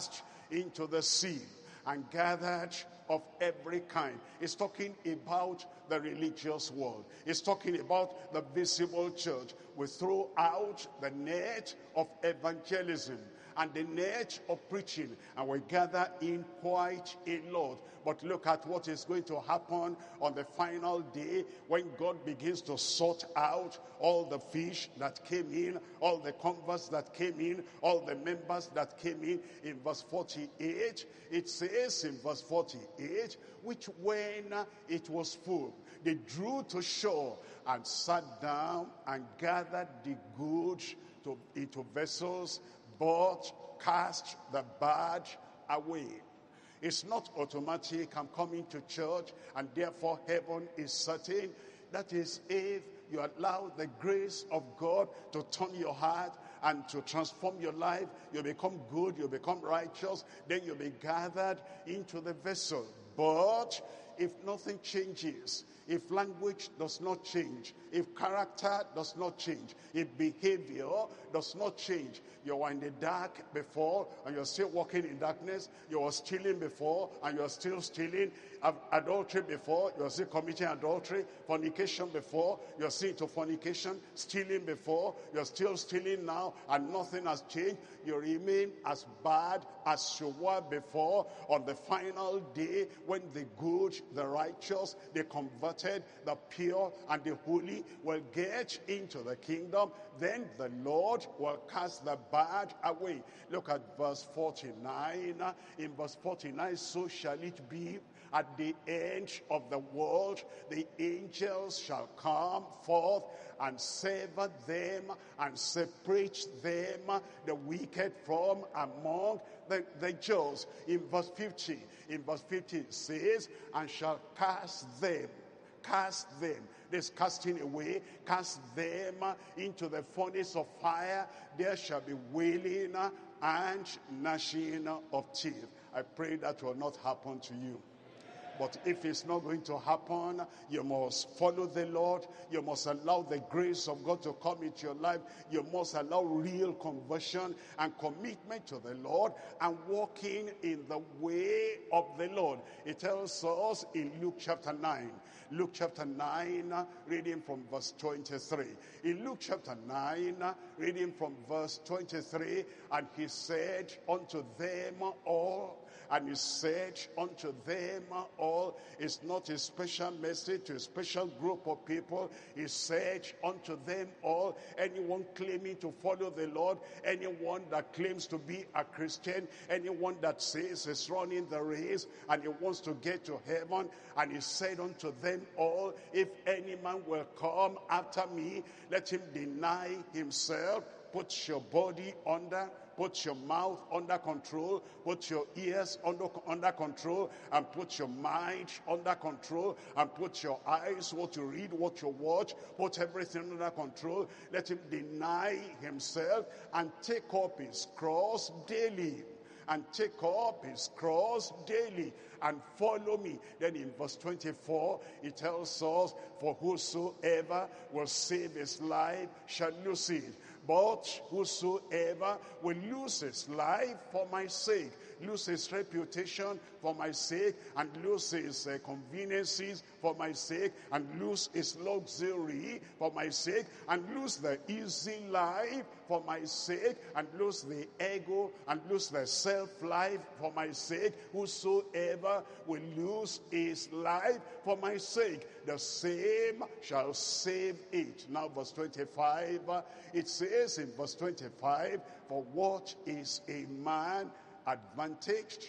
into the sea and gathered of every kind. It's talking about the religious world. It's talking about the visible church. We throw out the net of evangelism and the net of preaching, and we gather in quite a lot. But look at what is going to happen on the final day when God begins to sort out all the fish that came in, all the converts that came in, all the members that came in. In verse forty-eight, it says in verse forty-eight, which when it was full, they drew to shore and sat down and gathered the goods to, into vessels, but cast the bad away. It's not automatic. I'm coming to church and therefore heaven is certain. That is if you allow the grace of God to turn your heart and to transform your life. You become good, you become righteous, then you'll be gathered into the vessel. But if nothing changes, if language does not change, if character does not change, if behavior does not change, you were in the dark before and you're still walking in darkness, you were stealing before and you're still stealing, adultery before, you're still committing adultery, fornication before, you're still into fornication, stealing before, you're still stealing now, and nothing has changed, you remain as bad as you were before. On the final day, when the good, the righteous, the converted, the pure, and the holy will get into the kingdom, then the Lord will cast the bad away. Look at verse forty-nine. In verse forty-nine, so shall it be at the end of the world, the angels shall come forth and sever them and separate them, the wicked from among the, the just. In verse fifty, in verse fifty it says, and shall cast them, cast them. This casting away, cast them into the furnace of fire. There shall be wailing and gnashing of teeth. I pray that will not happen to you. But if it's not going to happen, you must follow the Lord. You must allow the grace of God to come into your life. You must allow real conversion and commitment to the Lord and walking in the way of the Lord. It tells us in Luke chapter nine. Luke chapter nine, reading from verse twenty-three. In Luke chapter nine, reading from verse twenty-three, and he said unto them all, and he said unto them all, it's not a special message to a special group of people. He said unto them all, anyone claiming to follow the Lord, anyone that claims to be a Christian, anyone that says he's running the race and he wants to get to heaven, and he said unto them all, if any man will come after me, let him deny himself, put your body under, put your mouth under control, put your ears under, under control, and put your mind under control, and put your eyes, what you read, what you watch, put everything under control. Let him deny himself and take up his cross daily. And take up his cross daily and follow me. Then in verse twenty-four, it tells us, for whosoever will save his life shall lose it. But whosoever will lose his life for my sake, lose his reputation for my sake, and lose his uh, conveniences for my sake, and lose his luxury for my sake, and lose the easy life for my sake, and lose the ego, and lose the self-life for my sake, whosoever will lose his life for my sake, the same shall save it. Now verse twenty-five, uh, it says in verse twenty-five, for what is a man advantaged?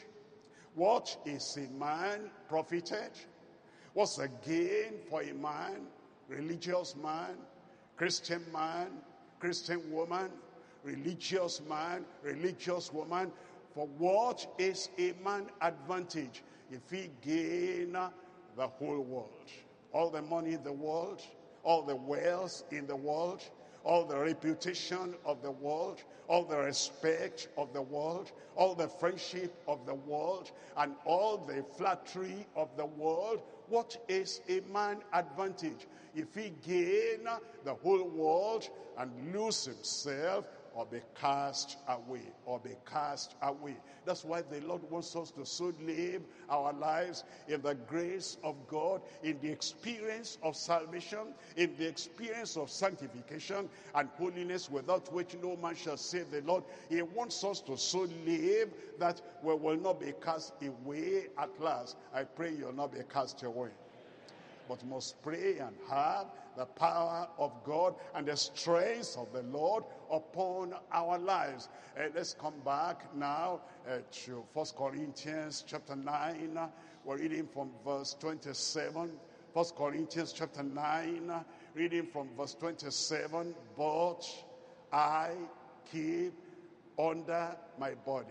What is a man profited? What's the gain for a man, religious man, Christian man, Christian woman, religious man, religious woman? For what is a man advantage if he gain the whole world? All the money in the world, all the wealth in the world, all the reputation of the world, all the respect of the world, all the friendship of the world, and all the flattery of the world. What is a man advantage if he gain the whole world and lose himself? or be cast away, or be cast away. That's why the Lord wants us to so live our lives in the grace of God, in the experience of salvation, in the experience of sanctification and holiness, without which no man shall save the Lord. He wants us to so live that we will not be cast away at last. I pray you'll not be cast away, but must pray and have the power of God and the strength of the Lord upon our lives. Uh, let's come back now uh, to First Corinthians chapter nine. We're reading from verse twenty-seven. First Corinthians chapter nine, reading from verse twenty-seven. But I keep under my body.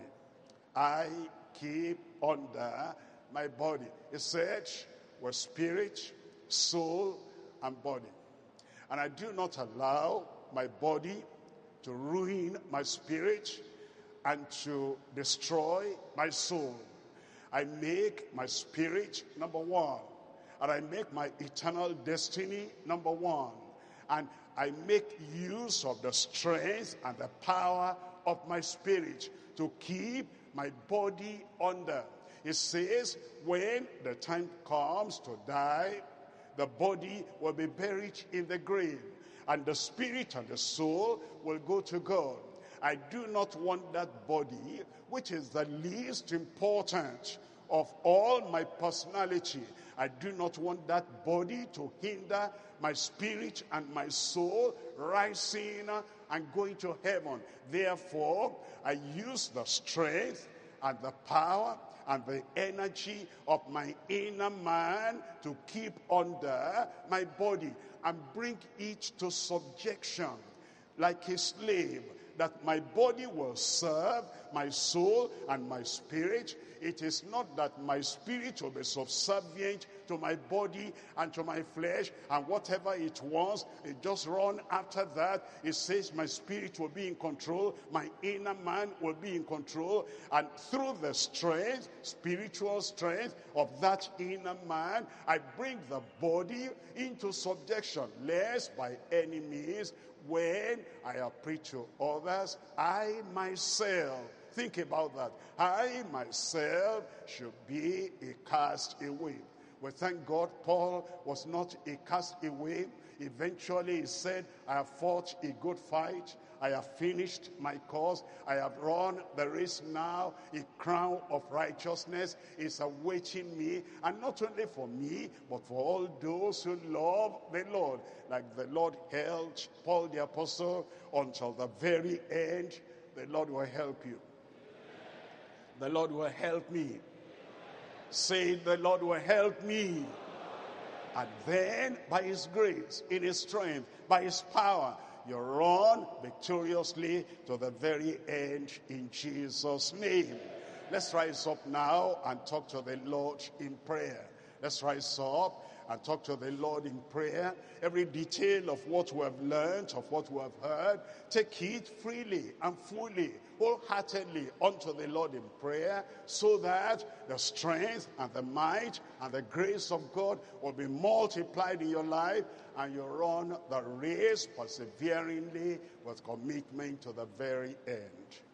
I keep under my body. It said, with spirit, soul, and body. And I do not allow my body to ruin my spirit and to destroy my soul. I make my spirit number one. And I make my eternal destiny number one. And I make use of the strength and the power of my spirit to keep my body under. It says, when the time comes to die, the body will be buried in the grave, and the spirit and the soul will go to God. I do not want that body, which is the least important of all my personality. I do not want that body to hinder my spirit and my soul rising and going to heaven. Therefore, I use the strength and the power and the energy of my inner man to keep under my body and bring it to subjection like a slave, that my body will serve my soul and my spirit. It is not that my spirit will be subservient to my body and to my flesh, and whatever it wants, it just run after that. It says my spirit will be in control, my inner man will be in control, and through the strength, spiritual strength of that inner man, I bring the body into subjection, lest by any means, when I have preached to others, I myself, think about that, I myself should be a castaway. We thank God Paul was not a castaway. Eventually he said, I have fought a good fight. I have finished my course. I have run the race now. A crown of righteousness is awaiting me. And not only for me, but for all those who love the Lord. Like the Lord held Paul the apostle until the very end. The Lord will help you. The Lord will help me. Say, the Lord will help me. And then, by his grace, in his strength, by his power, you run victoriously to the very end in Jesus' name. Let's rise up now and talk to the Lord in prayer. Let's rise up and talk to the Lord in prayer. Every detail of what we have learned, of what we have heard, take it freely and fully, wholeheartedly unto the Lord in prayer, so that the strength and the might and the grace of God will be multiplied in your life, and you run the race perseveringly with commitment to the very end.